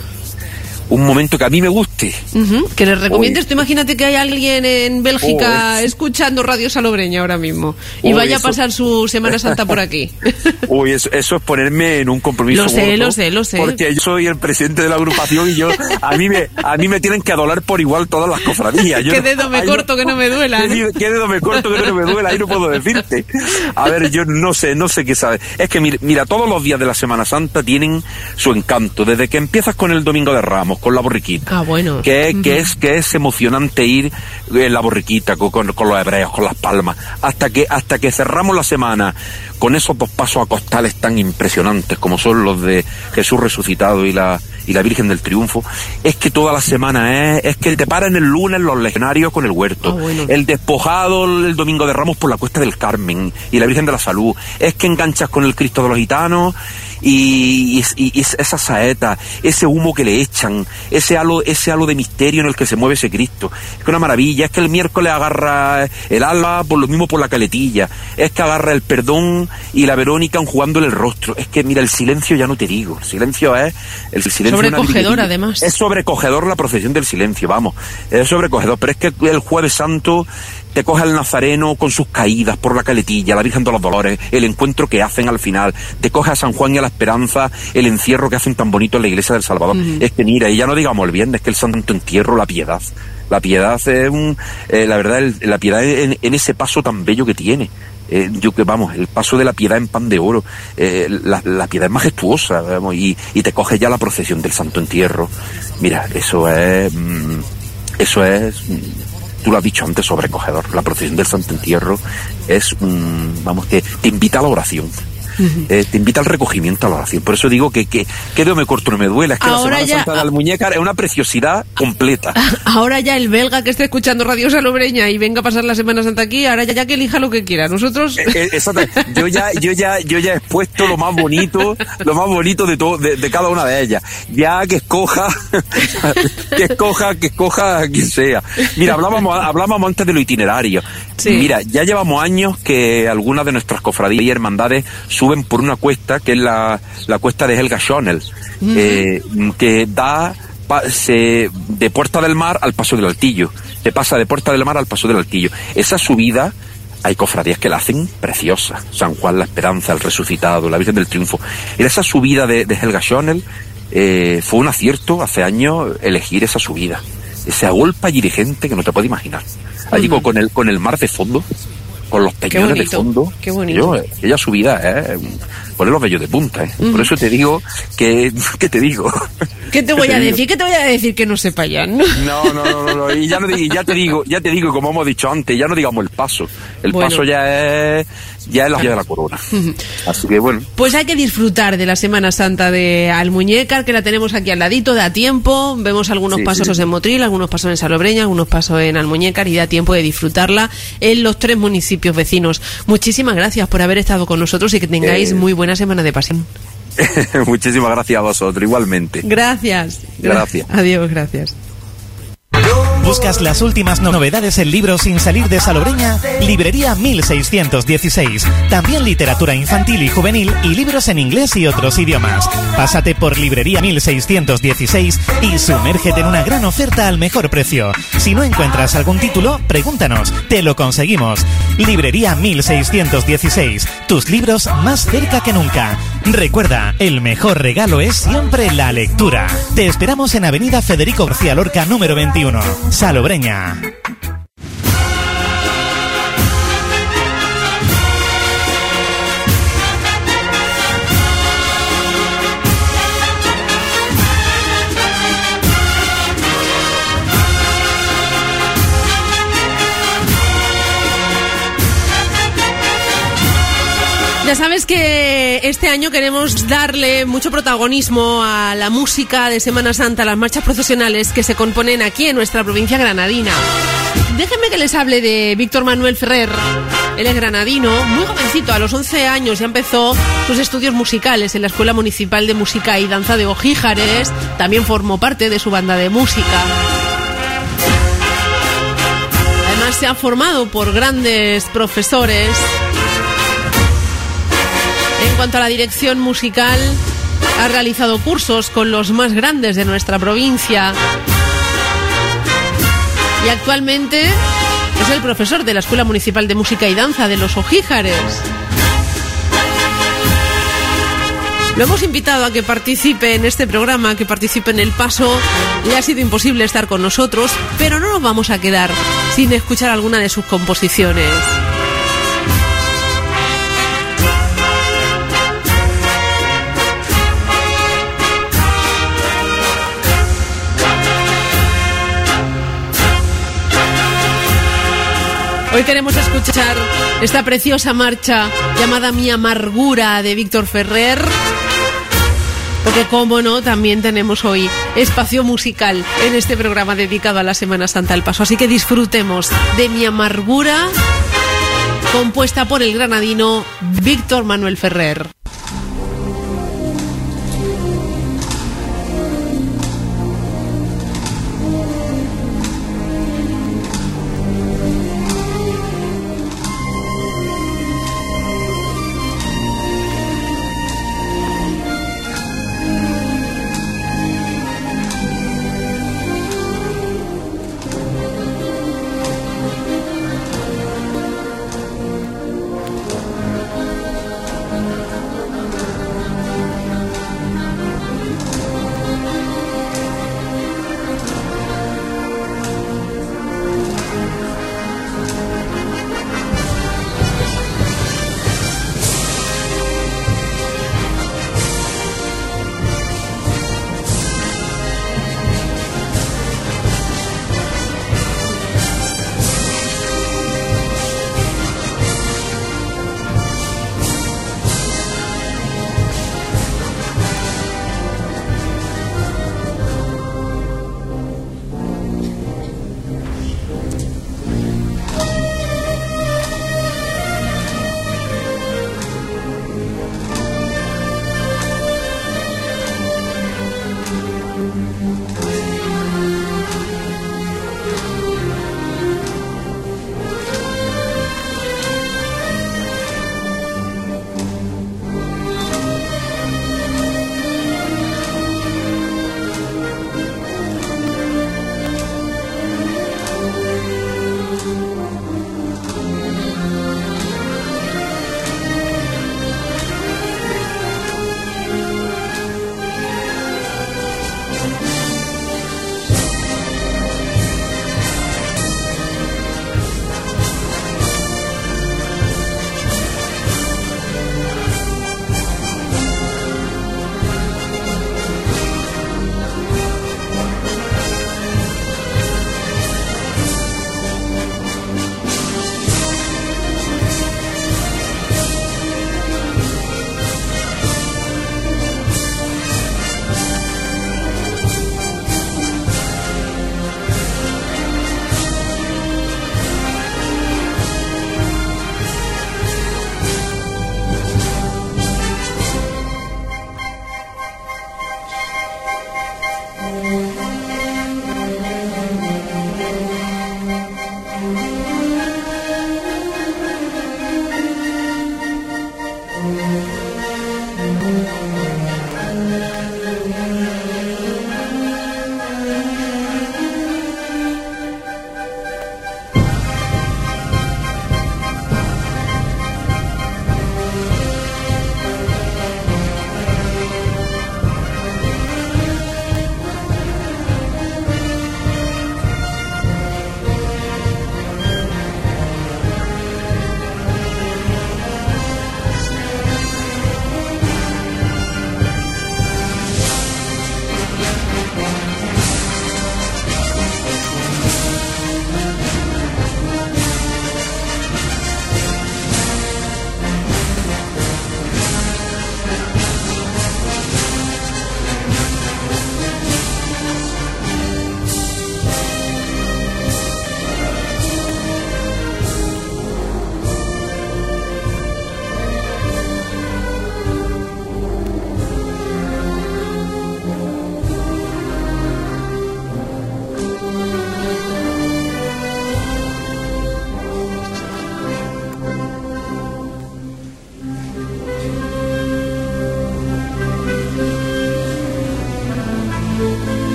Un momento que a mí me guste. Uh-huh. Que les recomiendes. Tú imagínate que hay alguien en Bélgica oh, es... escuchando Radio Salobreña ahora mismo y oh, vaya eso... a pasar su Semana Santa por aquí. Uy, eso, eso es ponerme en un compromiso. Lo sé, gordo, lo sé, lo sé. Porque yo soy el presidente de la agrupación y yo a mí me a mí me tienen que adolar por igual todas las cofradías. Yo ¿Qué dedo me corto no, que no me duela? ¿Qué, ¿Qué dedo me corto que no me duela? Ahí no puedo decirte. A ver, yo no sé, no sé qué sabes. Es que mira, mira, todos los días de la Semana Santa tienen su encanto. Desde que empiezas con el Domingo de Ramos, con la borriquita. Ah, bueno. Que, uh-huh. que, es, que es emocionante ir en la borriquita con, con, con los hebreos, con las palmas, hasta que hasta que cerramos la semana con esos dos pasos acostales tan impresionantes como son los de Jesús resucitado y la y la Virgen del Triunfo. Es que toda la semana es, es que te paran el lunes los legionarios con el huerto, ah, bueno. el despojado el Domingo de Ramos por la Cuesta del Carmen y la Virgen de la Salud, es que enganchas con el Cristo de los Gitanos y, y, y esa saeta, ese humo que le echan, ese halo, ese halo de misterio en el que se mueve ese Cristo. Es que una maravilla. Es que el miércoles agarra el alba por lo mismo por la caletilla, es que agarra el perdón y la Verónica enjugándole el rostro. Es que mira, el silencio ya no te digo, el silencio es el silencio sobrecogedor, además. Es sobrecogedor la procesión del silencio, vamos, es sobrecogedor, pero es que el Jueves Santo te coge al Nazareno con sus caídas por la caletilla, la Virgen de los Dolores, el encuentro que hacen al final, te coge a San Juan y a la Esperanza, el encierro que hacen tan bonito en la iglesia del Salvador. Uh-huh. Es que mira, y ya no digamos el viernes, que el santo entierro, la piedad. La piedad es un, eh, la verdad, el, la piedad en, en ese paso tan bello que tiene. Eh, yo que vamos, el paso de la piedad en pan de oro, eh, la, la piedad es majestuosa, vamos, y, y te coge ya la procesión del Santo Entierro. Mira, eso es, mm, eso es, mm, tú lo has dicho antes, sobrecogedor. La procesión del Santo Entierro es, mm, vamos, que te invita a la oración. Uh-huh. Eh, te invita al recogimiento, a la oración. Por eso digo que que, que dedo me corto no me duela. Es que ahora la Semana ya, Santa de la Almuñécar es una preciosidad completa. Ahora ya el belga que esté escuchando Radio Salobreña y venga a pasar la Semana Santa aquí, ahora ya, ya que elija lo que quiera. Nosotros... Eh, eh, exacto. Yo ya, yo ya, yo ya he expuesto lo más bonito, lo más bonito de todo, de, de cada una de ellas. Ya que escoja, que escoja, que escoja a quien sea. Mira, hablábamos, hablábamos antes de lo itinerario. Sí. Mira, ya llevamos años que algunas de nuestras cofradías y hermandades suben por una cuesta que es la, la cuesta de Helga Schonel, uh-huh. eh, que da pa, se, de Puerta del Mar al Paso del Altillo, se pasa de Puerta del Mar al Paso del Altillo. Esa subida hay cofradías que la hacen preciosa, San Juan la Esperanza, el Resucitado, la Virgen del Triunfo. Y esa subida de, de Helga Schonel eh, fue un acierto hace años elegir esa subida. se agolpa allí de gente que no te puedes imaginar. Allí uh-huh. con el con el mar de fondo, con los peñones de fondo. Qué bonito. Yo, ella subida, ¿eh? Poner los vellos de punta, ¿eh? Uh-huh. Por eso te digo que... ¿Qué te digo? ¿Qué te voy a decir? ¿Qué te voy a decir que no sepa ya? No, no, no, no, no. Y ya, no, y ya te digo, ya te digo, como hemos dicho antes, ya no digamos el paso. El bueno. paso ya es... ya es la Vía de la Corona. Uh-huh. Así que bueno. Pues hay que disfrutar de la Semana Santa de Almuñécar, que la tenemos aquí al ladito, da tiempo. Vemos algunos sí, pasos sí. en Motril, algunos pasos en Salobreña, algunos pasos en Almuñécar, y da tiempo de disfrutarla en los tres municipios vecinos. Muchísimas gracias por haber estado con nosotros y que tengáis eh... muy buena semana de pasión. Muchísimas gracias a vosotros, igualmente. Gracias. Gracias. Adiós, gracias. ¿Buscas las últimas novedades en libros sin salir de Salobreña? Librería mil seiscientos dieciséis. También literatura infantil y juvenil y libros en inglés y otros idiomas. Pásate por Librería mil seiscientos dieciséis y sumérgete en una gran oferta al mejor precio. Si no encuentras algún título, pregúntanos, te lo conseguimos. Librería mil seiscientos dieciséis. Tus libros más cerca que nunca. Recuerda, el mejor regalo es siempre la lectura. Te esperamos en Avenida Federico García Lorca, número veintiuno. Salobreña. Ya sabes que este año queremos darle mucho protagonismo a la música de Semana Santa, a las marchas procesionales que se componen aquí en nuestra provincia granadina. Déjenme que les hable de Víctor Manuel Ferrer. Él es granadino, muy jovencito, a los once años ya empezó sus estudios musicales en la Escuela Municipal de Música y Danza de Ojíjares. También formó parte de su banda de música. Además se ha formado por grandes profesores. En cuanto a la dirección musical, ha realizado cursos con los más grandes de nuestra provincia y actualmente es el profesor de la Escuela Municipal de Música y Danza de los Ojíjares. Lo hemos invitado a que participe en este programa, que participe en El Paso. Le ha sido imposible estar con nosotros, pero no nos vamos a quedar sin escuchar alguna de sus composiciones. Hoy queremos escuchar esta preciosa marcha llamada Mi Amargura de Víctor Ferrer, porque cómo no, también tenemos hoy espacio musical en este programa dedicado a la Semana Santa del Paso. Así que disfrutemos de Mi Amargura, compuesta por el granadino Víctor Manuel Ferrer.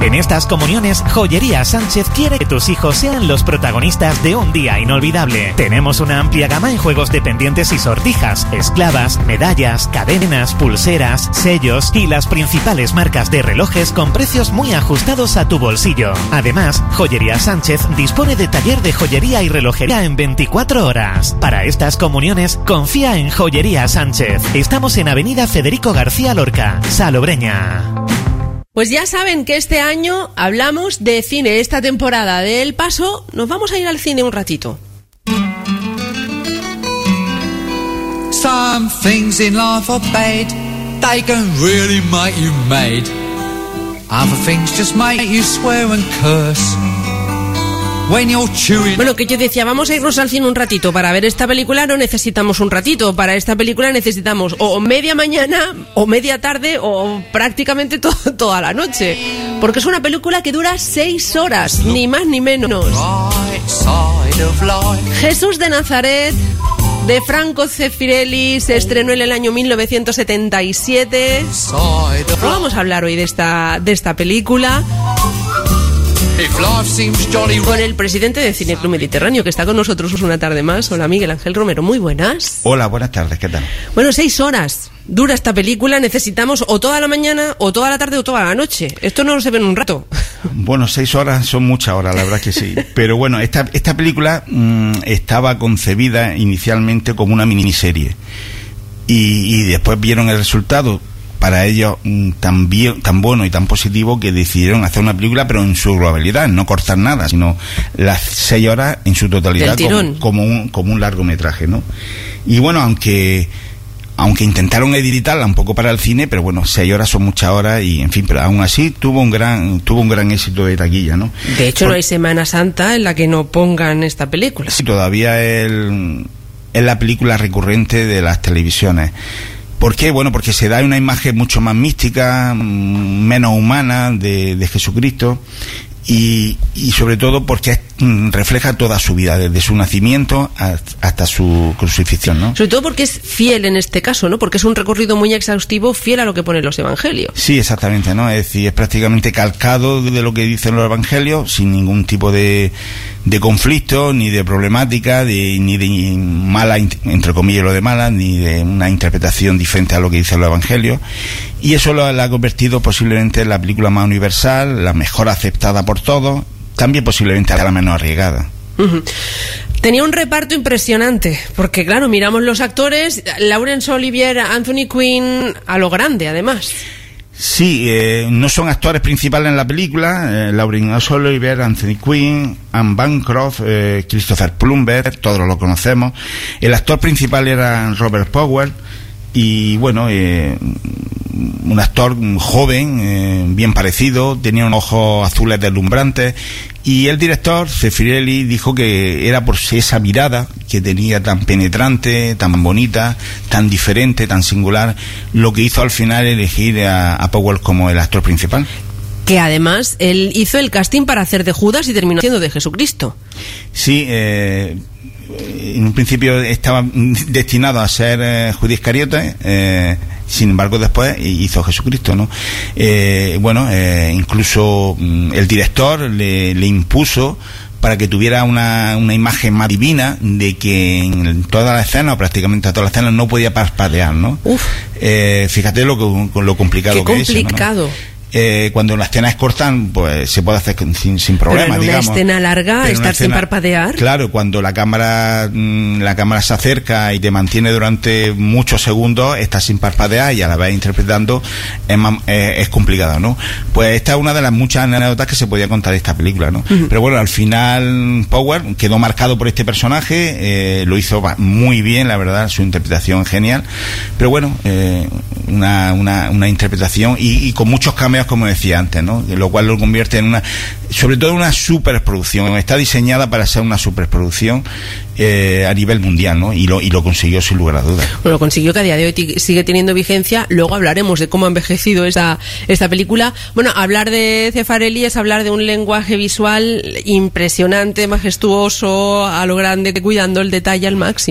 En estas comuniones, Joyería Sánchez quiere que tus hijos sean los protagonistas de un día inolvidable. Tenemos una amplia gama en juegos de pendientes y sortijas, esclavas, medallas, cadenas, pulseras, sellos y las principales marcas de relojes con precios muy ajustados a tu bolsillo. Además, Joyería Sánchez dispone de taller de joyería y relojería en veinticuatro horas. Para estas comuniones, confía en Joyería Sánchez. Estamos en Avenida Federico García Lorca, Salobreña. Pues ya saben que este año hablamos de cine. Esta temporada de El Paso nos vamos a ir al cine un ratito. Some things in life are bad, they can really make you mad. Other things just make you swear and curse. Bueno, que yo decía, vamos a irnos al cine un ratito. Para ver esta película no necesitamos un ratito. Para esta película necesitamos o media mañana, o media tarde, o prácticamente to- toda la noche. Porque es una película que dura seis horas, ni más ni menos. Jesús de Nazaret, de Franco Zeffirelli, se estrenó en el año mil novecientos setenta y siete. No vamos a hablar hoy de esta, de esta película. Con el presidente de Cine Club Mediterráneo, que está con nosotros una tarde más. Hola, Miguel Ángel Romero, muy buenas. Hola, buenas tardes, ¿qué tal? Bueno, seis horas dura esta película. Necesitamos o toda la mañana, o toda la tarde, o toda la noche. Esto no se ve en un rato. Bueno, seis horas son muchas horas, la verdad que sí. Pero bueno, esta, esta película mmm, estaba concebida inicialmente como una miniserie. Y, y después vieron el resultado, para ellos tan bien, tan bueno y tan positivo, que decidieron hacer una película, pero en su globalidad, no cortar nada, sino las seis horas en su totalidad, como, como un como un largometraje, ¿no? Y bueno, aunque aunque intentaron editarla un poco para el cine, pero bueno, seis horas son muchas horas y en fin, pero aún así tuvo un gran tuvo un gran éxito de taquilla, ¿no? De hecho, Por, no hay Semana Santa en la que no pongan esta película. Sí, todavía el, es la película recurrente de las televisiones. ¿Por qué? Bueno, porque se da una imagen mucho más mística, menos humana de, de Jesucristo, y, y sobre todo porque es, refleja toda su vida, desde su nacimiento hasta su crucifixión, ¿no? Sobre todo porque es fiel en este caso, ¿no? Porque es un recorrido muy exhaustivo, fiel a lo que ponen los evangelios. Sí, exactamente, ¿no? Es decir, es prácticamente calcado de lo que dicen los evangelios, sin ningún tipo de, de conflicto, ni de problemática, de, ni de mala, entre comillas lo de mala, ni de una interpretación diferente a lo que dicen los evangelios. Y eso lo, lo ha convertido posiblemente en la película más universal, la mejor aceptada por todos, también posiblemente la menos arriesgada. Uh-huh. Tenía un reparto impresionante, porque claro, miramos los actores, Laurence Olivier, Anthony Quinn, a lo grande además. Sí, eh, no son actores principales en la película, eh, Laurence Olivier, Anthony Quinn, Anne Bancroft, eh, Christopher Plummer, todos lo conocemos. El actor principal era Robert Powell, y bueno, eh, un actor joven, eh, bien parecido, tenía unos ojos azules deslumbrantes, y el director Zeffirelli dijo que era por esa mirada que tenía tan penetrante, tan bonita, tan diferente, tan singular, lo que hizo al final elegir a, a Powell como el actor principal. Que además él hizo el casting para hacer de Judas y terminó siendo de Jesucristo. Sí, eh, en un principio estaba destinado a ser eh, Judas Iscariote, eh, sin embargo después hizo Jesucristo, ¿no? Eh, bueno, eh, incluso mm, el director le, le impuso, para que tuviera una, una imagen más divina, de que en toda la escena, o prácticamente a todas las escenas, no podía parpadear, ¿no? Uf. Eh, fíjate lo, lo complicado Qué que complicado. es. complicado. Eh, cuando las escenas cortan, pues se puede hacer sin, sin problema, pero en digamos. una escena larga, estar escena, sin parpadear. Claro, cuando la cámara la cámara se acerca y te mantiene durante muchos segundos, estás sin parpadear y a la vez interpretando, es, es, es complicado, ¿no? Pues esta es una de las muchas anécdotas que se podía contar de esta película, ¿no? Uh-huh. Pero bueno, al final Powell quedó marcado por este personaje, eh, lo hizo muy bien, la verdad, su interpretación genial, pero bueno, eh, una, una, una interpretación y, y con muchos cambios, como decía antes, ¿no? Lo cual lo convierte en una, sobre todo una superproducción. Está diseñada para ser una superproducción eh, a nivel mundial, ¿no? Y lo, y lo consiguió sin lugar a dudas. Bueno, consiguió que a día de hoy t- sigue teniendo vigencia. Luego hablaremos de cómo ha envejecido esta, esta película. Bueno, hablar de Zeffirelli es hablar de un lenguaje visual impresionante, majestuoso, a lo grande, cuidando el detalle al máximo.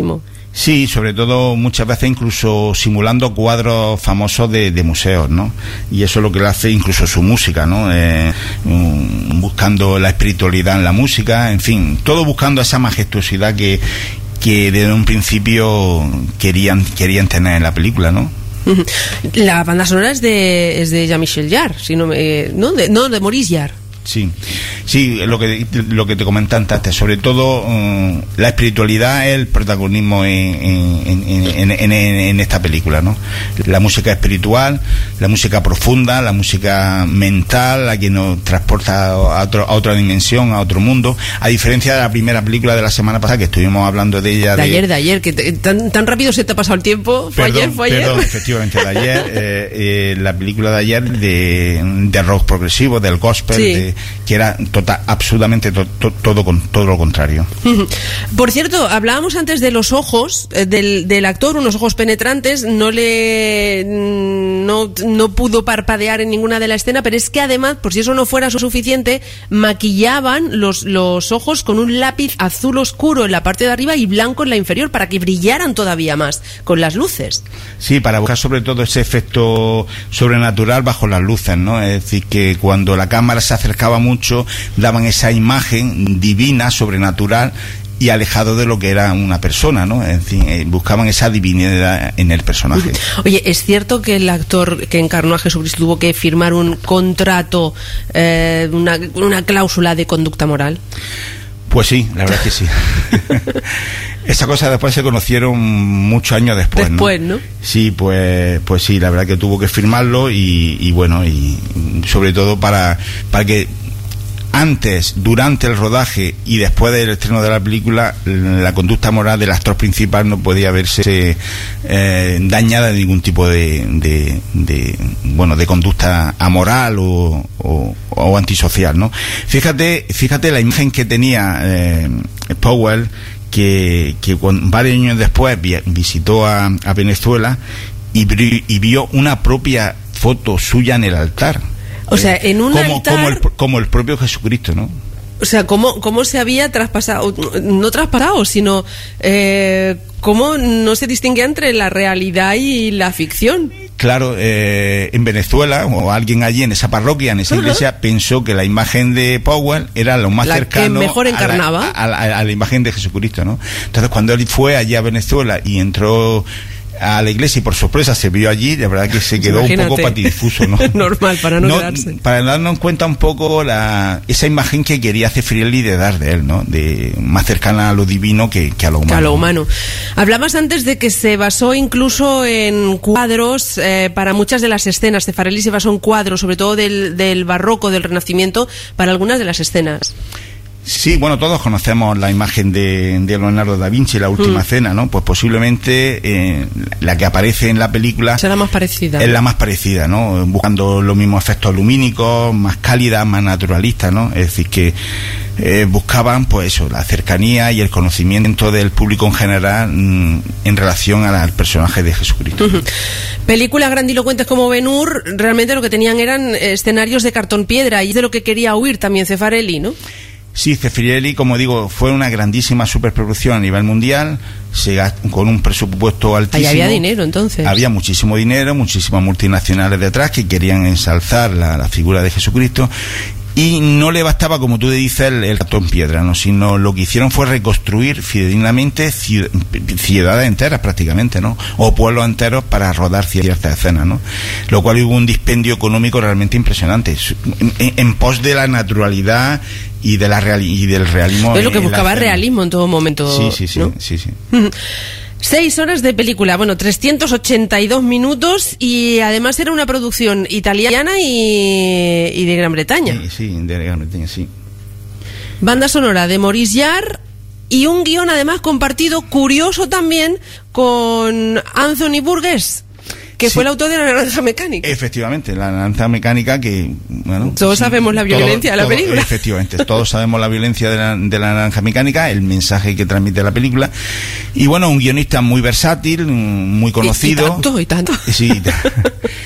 Sí, sobre todo muchas veces incluso simulando cuadros famosos de, de museos, ¿no? Y eso es lo que le hace incluso su música, ¿no? Eh, um, buscando la espiritualidad en la música, en fin, todo buscando esa majestuosidad que, que desde un principio querían, querían tener en la película, ¿no? La banda sonora es de, es de Jean-Michel Jarre, si no, me, ¿no? De, no, de Maurice Jarre. Sí, sí, lo que lo que te comentan antes, sobre todo um, la espiritualidad es el protagonismo en, en, en, en, en, en esta película, ¿no? La música espiritual, la música profunda, la música mental, la que nos transporta a, otro, a otra dimensión, a otro mundo, a diferencia de la primera película de la semana pasada, que estuvimos hablando de ella. De, de ayer, de ayer, que te, tan, tan rápido se te ha pasado el tiempo. Fue perdón, ayer, fue perdón, ayer. Efectivamente, de ayer, eh, eh, la película de ayer de, de rock progresivo, del gospel, sí. de, que era total, absolutamente to, to, todo con todo lo contrario. Por cierto, hablábamos antes de los ojos eh, del, del actor, unos ojos penetrantes, no le no, no pudo parpadear en ninguna de la escena, pero es que además, por si eso no fuera suficiente, maquillaban los, los ojos con un lápiz azul oscuro en la parte de arriba y blanco en la inferior para que brillaran todavía más con las luces. Sí, para buscar sobre todo ese efecto sobrenatural bajo las luces, ¿no? Es decir, que cuando la cámara se acercaba mucho daban esa imagen divina, sobrenatural y alejado de lo que era una persona, ¿no? En fin, eh, buscaban esa divinidad en el personaje. Oye, ¿es cierto que el actor que encarnó a Jesucristo tuvo que firmar un contrato, eh, una, una cláusula de conducta moral? Pues sí, la verdad es que sí. Esa cosa después se conocieron muchos años después, después ¿no? ¿no? Sí, pues pues sí, la verdad que tuvo que firmarlo y, y bueno, y sobre todo para, para que antes, durante el rodaje y después del estreno de la película, la conducta moral del actor principal no podía verse eh, dañada de ningún tipo de, de, de bueno de conducta amoral o, o, o antisocial, ¿no? Fíjate, fíjate la imagen que tenía eh, Powell, que, que con, varios años después vi, visitó a, a Venezuela y, y vio una propia foto suya en el altar. O sea, en un como, altar... Como el, como el propio Jesucristo, ¿no? O sea, ¿cómo, cómo se había traspasado? No traspasado, sino... Eh, ¿Cómo no se distingue entre la realidad y la ficción? Claro, eh, en Venezuela, o alguien allí en esa parroquia, en esa uh-huh. iglesia, pensó que la imagen de Powell era lo más la cercano que mejor encarnaba. A, la, a, la, a la imagen de Jesucristo, ¿no? Entonces, cuando él fue allí a Venezuela y entró a la iglesia y por sorpresa se vio allí, la verdad que se quedó Imagínate. un poco patidifuso, ¿no? Normal, para no, no quedarse. Para darnos cuenta un poco la esa imagen que quería Zeffirelli de dar de él, ¿no? De más cercana a lo divino que, que a lo humano. Que a lo humano. Hablabas antes de que se basó incluso en cuadros eh, para muchas de las escenas. Zeffirelli se basó en cuadros, sobre todo del, del barroco, del Renacimiento, para algunas de las escenas. Sí, bueno, todos conocemos la imagen de, de Leonardo da Vinci, La Última mm. Cena, ¿no? Pues posiblemente eh, la que aparece en la película será más parecida. Es ¿no? la más parecida, ¿no? Buscando los mismos efectos lumínicos, más cálida, más naturalista, ¿no? Es decir, que eh, buscaban, pues eso, la cercanía y el conocimiento del público en general mmm, en relación a la, al personaje de Jesucristo. Uh-huh. Películas grandilocuentes como Ben-Hur, realmente lo que tenían eran escenarios de cartón piedra, y es de lo que quería huir también Zeffirelli, ¿no? Sí, Zeffirelli, como digo, fue una grandísima superproducción a nivel mundial, se gastó, con un presupuesto altísimo. Ahí había dinero, entonces. Había muchísimo dinero, muchísimas multinacionales detrás que querían ensalzar la, la figura de Jesucristo. Y no le bastaba, como tú dices, el, el cartón piedra, ¿no? Sino lo que hicieron fue reconstruir fidedignamente ciudades enteras prácticamente, ¿no? O pueblos enteros para rodar ciertas escenas, ¿no? Lo cual hubo un dispendio económico realmente impresionante, en, en, en pos de la naturalidad y de la real, y del realismo. Es lo que buscaba realismo en todo momento. Sí, sí, sí, ¿no? sí, sí. Seis horas de película, bueno, trescientos ochenta y dos minutos, y además era una producción italiana y, y de Gran Bretaña. Sí, sí, de Gran Bretaña, sí. Banda sonora de Maurice Jarre y un guión además compartido, curioso también, con Anthony Burgess, que sí. fue el autor de La Naranja Mecánica. Efectivamente, La Naranja Mecánica, que, bueno... Todos sí, sabemos la violencia todo, de la película. Todo, efectivamente, todos sabemos la violencia de la, de la Naranja Mecánica, el mensaje que transmite la película. Y bueno, un guionista muy versátil, muy conocido. Y, y tanto, y tanto. Sí,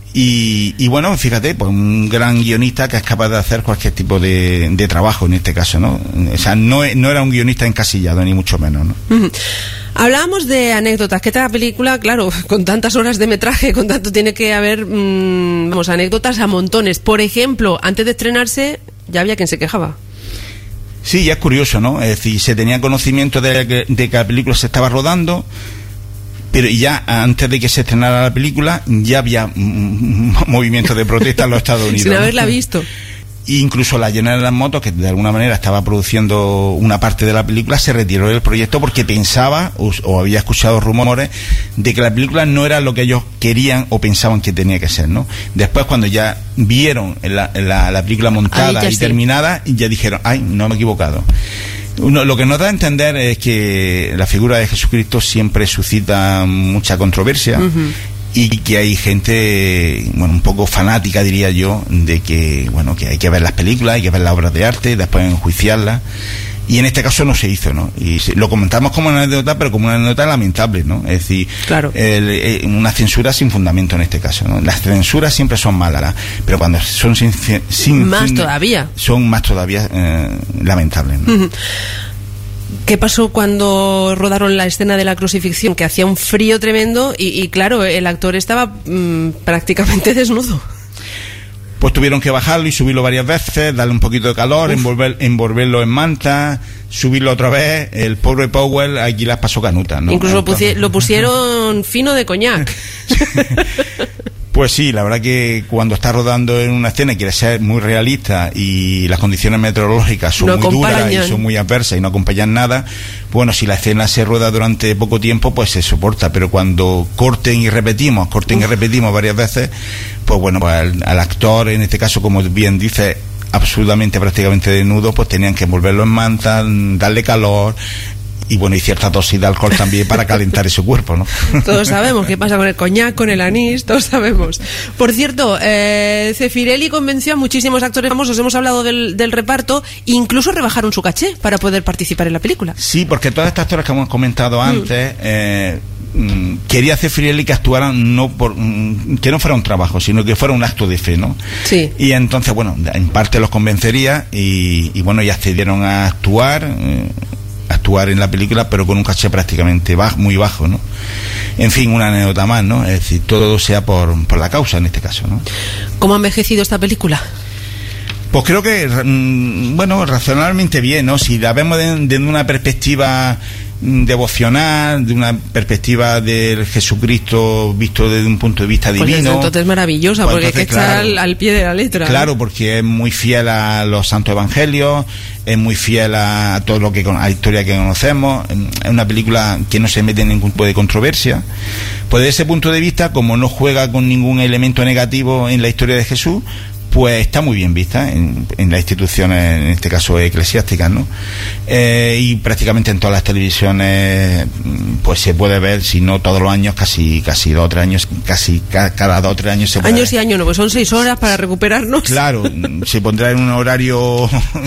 Y, y bueno, fíjate, pues un gran guionista que es capaz de hacer cualquier tipo de, de trabajo en este caso, ¿no? O sea, no, no era un guionista encasillado, ni mucho menos, ¿no? Uh-huh. Hablábamos de anécdotas, que esta película, claro, con tantas horas de metraje, con tanto tiene que haber, mmm, vamos, anécdotas a montones. Por ejemplo, antes de estrenarse, ya había quien se quejaba. Sí, ya es curioso, ¿no? Es decir, se tenía conocimiento de que, de que la película se estaba rodando, pero ya antes de que se estrenara la película ya había mm, movimientos de protesta en los Estados Unidos. Sin haberla ¿no? visto. Incluso la General Motors, que de alguna manera estaba produciendo una parte de la película, se retiró del proyecto porque pensaba o, o había escuchado rumores de que la película no era lo que ellos querían o pensaban que tenía que ser, ¿no? Después, cuando ya vieron la, la, la película montada y sí. terminada, ya dijeron, ay, no me he equivocado. Uno, lo que nos da a entender es que la figura de Jesucristo siempre suscita mucha controversia. Uh-huh. Y que hay gente, bueno, un poco fanática, diría yo, de que, bueno, que hay que ver las películas, hay que ver las obras de arte, después enjuiciarlas. Y en este caso no se hizo, ¿no? Y lo comentamos como una anécdota, pero como una anécdota lamentable, ¿no? Es decir, claro. el, el, una censura sin fundamento en este caso, ¿no? Las censuras siempre son malas, pero cuando son sin... sin más fin, todavía. Son más todavía eh, lamentables, ¿no? Uh-huh. ¿Qué pasó cuando rodaron la escena de la crucifixión? Que hacía un frío tremendo y, y claro, el actor estaba mmm, prácticamente desnudo. Pues tuvieron que bajarlo y subirlo varias veces, darle un poquito de calor, envolver, envolverlo en manta, subirlo otra vez. El pobre Powell aquí las pasó canutas, ¿no? Incluso Entonces... lo pusieron fino de coñac. Pues sí, la verdad que cuando estás rodando en una escena y quieres ser muy realista y las condiciones meteorológicas son no muy acompañan. duras y son muy adversas y no acompañan nada, bueno, si la escena se rueda durante poco tiempo, pues se soporta, pero cuando corten y repetimos, corten Uf. y repetimos varias veces, pues bueno, pues al, al actor, en este caso, como bien dice, absolutamente prácticamente desnudo, pues tenían que envolverlo en manta, darle calor. Y bueno, y cierta dosis de alcohol también para calentar ese cuerpo, ¿no? Todos sabemos qué pasa con el coñac, con el anís, todos sabemos. Por cierto, eh, Zeffirelli convenció a muchísimos actores famosos, hemos hablado del, del reparto, incluso rebajaron su caché para poder participar en la película. Sí, porque todas estas actores que hemos comentado antes, mm. eh, quería Zeffirelli que actuaran no por que no fuera un trabajo, sino que fuera un acto de fe, ¿no? Sí. Y entonces, bueno, en parte los convencería y, y bueno, y accedieron a actuar... Eh, actuar en la película, pero con un caché prácticamente bajo, muy bajo, ¿no? En fin, una anécdota más, ¿no? Es decir, todo sea por, por la causa en este caso, ¿no? ¿Cómo ha envejecido esta película? Pues creo que, bueno, razonablemente bien, ¿no? Si la vemos desde de una perspectiva devocional, de una perspectiva del Jesucristo visto desde un punto de vista divino. Pues entonces es maravillosa, pues porque entonces, hay que estar claro, al, al pie de la letra. Claro, porque es muy fiel a los santos evangelios, es muy fiel a todo lo que a la historia que conocemos, es una película que no se mete en ningún tipo de controversia. Pues desde ese punto de vista, como no juega con ningún elemento negativo en la historia de Jesús, pues está muy bien vista en, en las instituciones, en este caso eclesiásticas, ¿no? Eh, y prácticamente en todas las televisiones pues se puede ver, si no todos los años, casi casi dos o tres años, casi ca, cada dos o tres años se puede Años ver. y años, no, pues son seis horas para recuperarnos. Claro, se pondrá en un horario...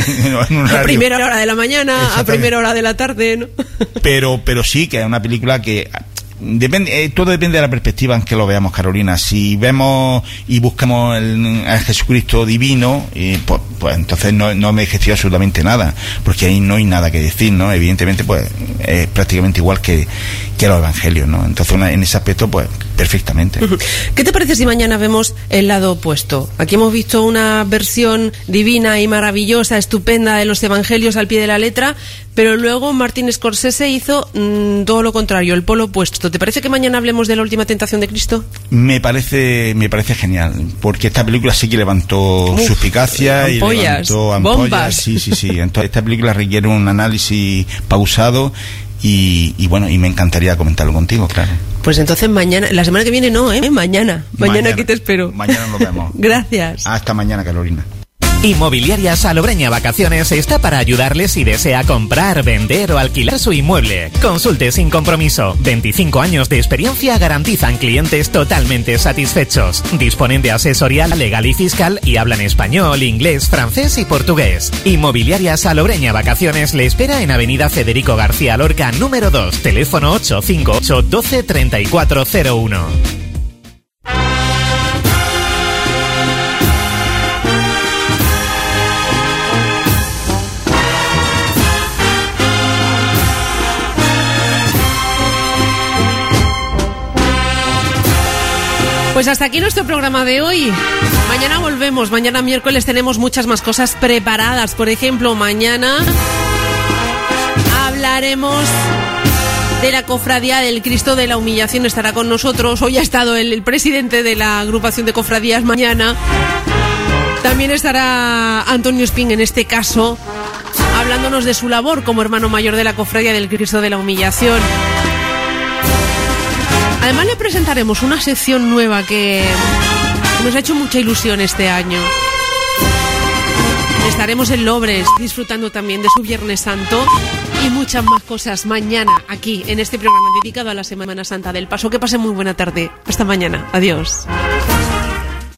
en un horario a primera hora de la mañana, a primera hora de la tarde, ¿no? pero, pero sí que es una película que... Depende, eh, todo depende de la perspectiva en que lo veamos, Carolina. Si vemos y buscamos el, el Jesucristo divino, eh, pues, pues entonces no, no me ejerció absolutamente nada, porque ahí no hay nada que decir, ¿no? Evidentemente, pues es prácticamente igual que, que los evangelios, ¿no? Entonces, una, en ese aspecto, pues perfectamente. ¿Qué te parece si mañana vemos el lado opuesto? Aquí hemos visto una versión divina y maravillosa, estupenda de los evangelios al pie de la letra, pero luego Martin Scorsese hizo mmm, todo lo contrario, el polo opuesto. ¿Te parece que mañana hablemos de la última tentación de Cristo? Me parece me parece genial, porque esta película sí que levantó Uf, suspicacia y levantó ampollas. Bombas. Sí, sí, sí. Entonces esta película requiere un análisis pausado y, y bueno, y me encantaría comentarlo contigo, claro. Pues entonces mañana, la semana que viene no, ¿eh? Mañana. Mañana, mañana aquí te espero. Mañana nos vemos. Gracias. Hasta mañana, Carolina. Inmobiliaria Salobreña Vacaciones está para ayudarle si desea comprar, vender o alquilar su inmueble. Consulte sin compromiso. veinticinco años de experiencia garantizan clientes totalmente satisfechos. Disponen de asesoría legal y fiscal y hablan español, inglés, francés y portugués. Inmobiliaria Salobreña Vacaciones le espera en Avenida Federico García Lorca, número dos, teléfono ocho cinco ocho, doce, treinta y cuatro cero uno. Pues hasta aquí nuestro programa de hoy. Mañana volvemos, mañana miércoles tenemos muchas más cosas preparadas. Por ejemplo, mañana hablaremos de la Cofradía del Cristo de la Humillación. Estará con nosotros. Hoy ha estado el, el presidente de la agrupación de cofradías. Mañana también estará Antonio Espín, en este caso, hablándonos de su labor como hermano mayor de la Cofradía del Cristo de la Humillación. Además le presentaremos una sección nueva que nos ha hecho mucha ilusión este año. Estaremos en Lobres disfrutando también de su Viernes Santo y muchas más cosas mañana aquí en este programa dedicado a la Semana Santa del Paso. Que pasen muy buena tarde. Hasta mañana. Adiós.